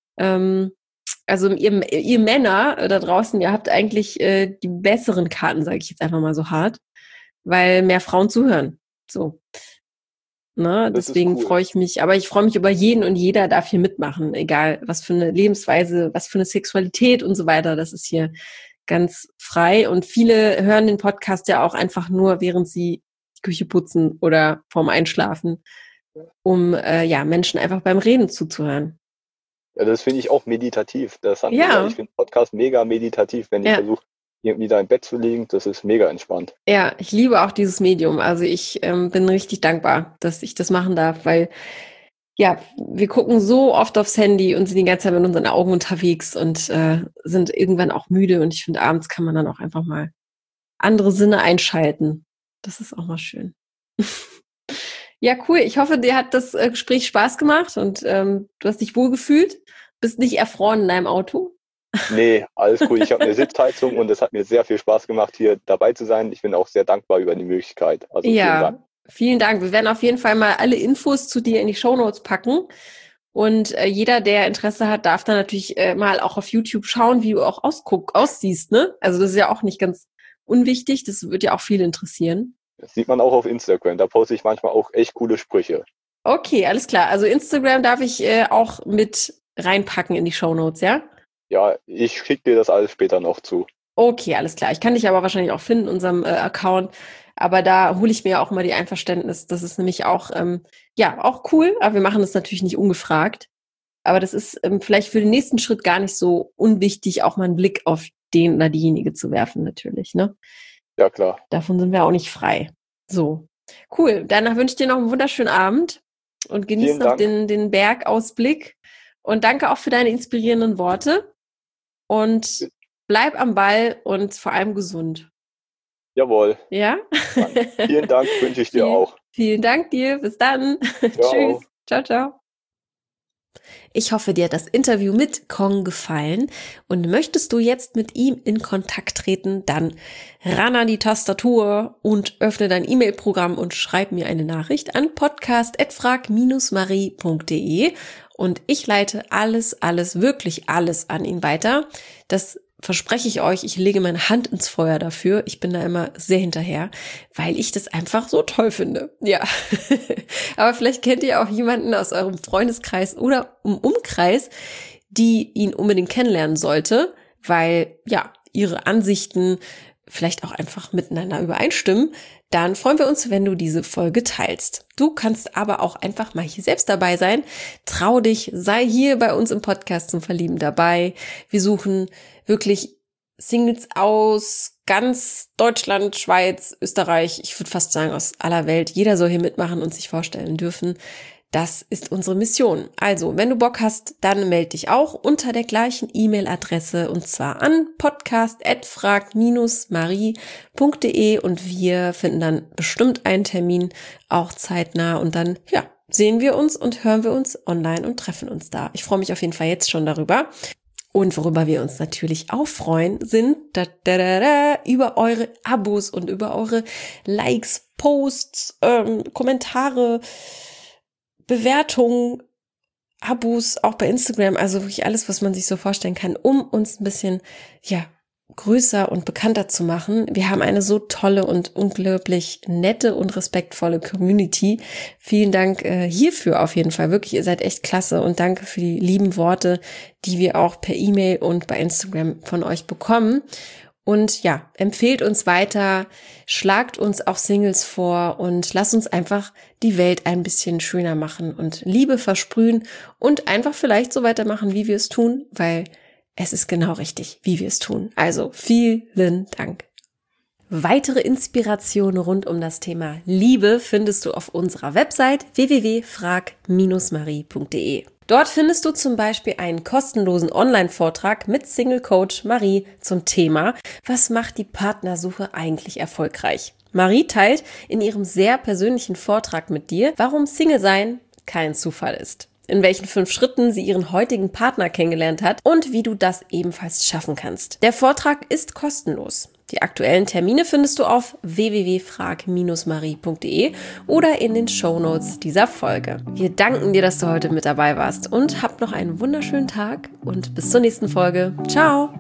[SPEAKER 1] Also ihr Männer da draußen, ihr habt eigentlich die besseren Karten, sage ich jetzt einfach mal so hart, weil mehr Frauen zuhören. So. Ne?
[SPEAKER 2] Das ist
[SPEAKER 1] Deswegen
[SPEAKER 2] cool.
[SPEAKER 1] freue ich mich. Aber ich freue mich über jeden und jeder darf hier mitmachen. Egal, was für eine Lebensweise, was für eine Sexualität und so weiter. Das ist hier ganz frei. Und viele hören den Podcast ja auch einfach nur, während sie die Küche putzen oder vorm Einschlafen, um Menschen einfach beim Reden zuzuhören.
[SPEAKER 2] Ja, das finde ich auch meditativ. Das hat
[SPEAKER 1] Ja.
[SPEAKER 2] ich finde Podcast mega meditativ, wenn ich versuche, irgendwie da im Bett zu liegen. Das ist mega entspannt.
[SPEAKER 1] Ja, ich liebe auch dieses Medium. Also ich bin richtig dankbar, dass ich das machen darf, weil ja, wir gucken so oft aufs Handy und sind die ganze Zeit mit unseren Augen unterwegs und sind irgendwann auch müde. Und ich finde, abends kann man dann auch einfach mal andere Sinne einschalten. Das ist auch mal schön. Ja, cool. Ich hoffe, dir hat das Gespräch Spaß gemacht und du hast dich wohlgefühlt. Bist nicht erfroren in deinem Auto.
[SPEAKER 2] Nee, alles cool. Ich habe eine Sitzheizung und es hat mir sehr viel Spaß gemacht, hier dabei zu sein. Ich bin auch sehr dankbar über die Möglichkeit. Also vielen Dank.
[SPEAKER 1] Vielen Dank. Wir werden auf jeden Fall mal alle Infos zu dir in die Shownotes packen. Und jeder, der Interesse hat, darf dann natürlich mal auch auf YouTube schauen, wie du auch aussiehst. Ne? Also das ist ja auch nicht ganz unwichtig. Das wird ja auch viele interessieren.
[SPEAKER 2] Das sieht man auch auf Instagram. Da poste ich manchmal auch echt coole Sprüche.
[SPEAKER 1] Okay, alles klar. Also Instagram darf ich auch mit reinpacken in die Shownotes, ja?
[SPEAKER 2] Ja, ich schicke dir das alles später noch zu.
[SPEAKER 1] Okay, alles klar. Ich kann dich aber wahrscheinlich auch finden in unserem Account. Aber da hole ich mir auch mal die Einverständnis. Das ist nämlich auch, auch cool. Aber wir machen das natürlich nicht ungefragt. Aber das ist vielleicht für den nächsten Schritt gar nicht so unwichtig, auch mal einen Blick auf den oder diejenige zu werfen, natürlich, ne?
[SPEAKER 2] Ja, klar.
[SPEAKER 1] Davon sind wir auch nicht frei. So. Cool. Danach wünsche ich dir noch einen wunderschönen Abend und genieß noch den Bergausblick. Und danke auch für deine inspirierenden Worte. Und bleib am Ball und vor allem gesund.
[SPEAKER 2] Jawohl.
[SPEAKER 1] Ja?
[SPEAKER 2] Dann vielen Dank, wünsche ich dir auch.
[SPEAKER 1] Vielen Dank dir. Bis dann.
[SPEAKER 2] Ciao.
[SPEAKER 1] Tschüss. Ciao, ciao. Ich hoffe, dir hat das Interview mit Kong gefallen und möchtest du jetzt mit ihm in Kontakt treten, dann ran an die Tastatur und öffne dein E-Mail-Programm und schreib mir eine Nachricht an podcast@frag-marie.de und ich leite wirklich alles an ihn weiter. Das verspreche ich euch, ich lege meine Hand ins Feuer dafür. Ich bin da immer sehr hinterher, weil ich das einfach so toll finde. Ja, aber vielleicht kennt ihr auch jemanden aus eurem Freundeskreis oder im Umkreis, die ihn unbedingt kennenlernen sollte, weil ja, ihre Ansichten vielleicht auch einfach miteinander übereinstimmen. Dann freuen wir uns, wenn du diese Folge teilst. Du kannst aber auch einfach mal hier selbst dabei sein. Trau dich, sei hier bei uns im Podcast zum Verlieben dabei. Wir suchen wirklich Singles aus ganz Deutschland, Schweiz, Österreich, ich würde fast sagen aus aller Welt. Jeder soll hier mitmachen und sich vorstellen dürfen. Das ist unsere Mission. Also, wenn du Bock hast, dann melde dich auch unter der gleichen E-Mail-Adresse und zwar an podcast@frag-marie.de und wir finden dann bestimmt einen Termin, auch zeitnah und dann, sehen wir uns und hören wir uns online und treffen uns da. Ich freue mich auf jeden Fall jetzt schon darüber. Und worüber wir uns natürlich auch freuen, sind über eure Abos und über eure Likes, Posts, Kommentare, Bewertungen, Abos, auch bei Instagram, also wirklich alles, was man sich so vorstellen kann, um uns ein bisschen, größer und bekannter zu machen. Wir haben eine so tolle und unglaublich nette und respektvolle Community. Vielen Dank hierfür auf jeden Fall. Wirklich, ihr seid echt klasse und danke für die lieben Worte, die wir auch per E-Mail und bei Instagram von euch bekommen. Und ja, empfehlt uns weiter, schlagt uns auch Singles vor und lasst uns einfach die Welt ein bisschen schöner machen und Liebe versprühen und einfach vielleicht so weitermachen, wie wir es tun, weil es ist genau richtig, wie wir es tun. Also vielen Dank. Weitere Inspirationen rund um das Thema Liebe findest du auf unserer Website www.frag-marie.de. Dort findest du zum Beispiel einen kostenlosen Online-Vortrag mit Single-Coach Marie zum Thema: Was macht die Partnersuche eigentlich erfolgreich? Marie teilt in ihrem sehr persönlichen Vortrag mit dir, warum Single-Sein kein Zufall ist, in welchen 5 Schritten sie ihren heutigen Partner kennengelernt hat und wie du das ebenfalls schaffen kannst. Der Vortrag ist kostenlos. Die aktuellen Termine findest du auf www.frag-marie.de oder in den Shownotes dieser Folge. Wir danken dir, dass du heute mit dabei warst und hab noch einen wunderschönen Tag und bis zur nächsten Folge. Ciao!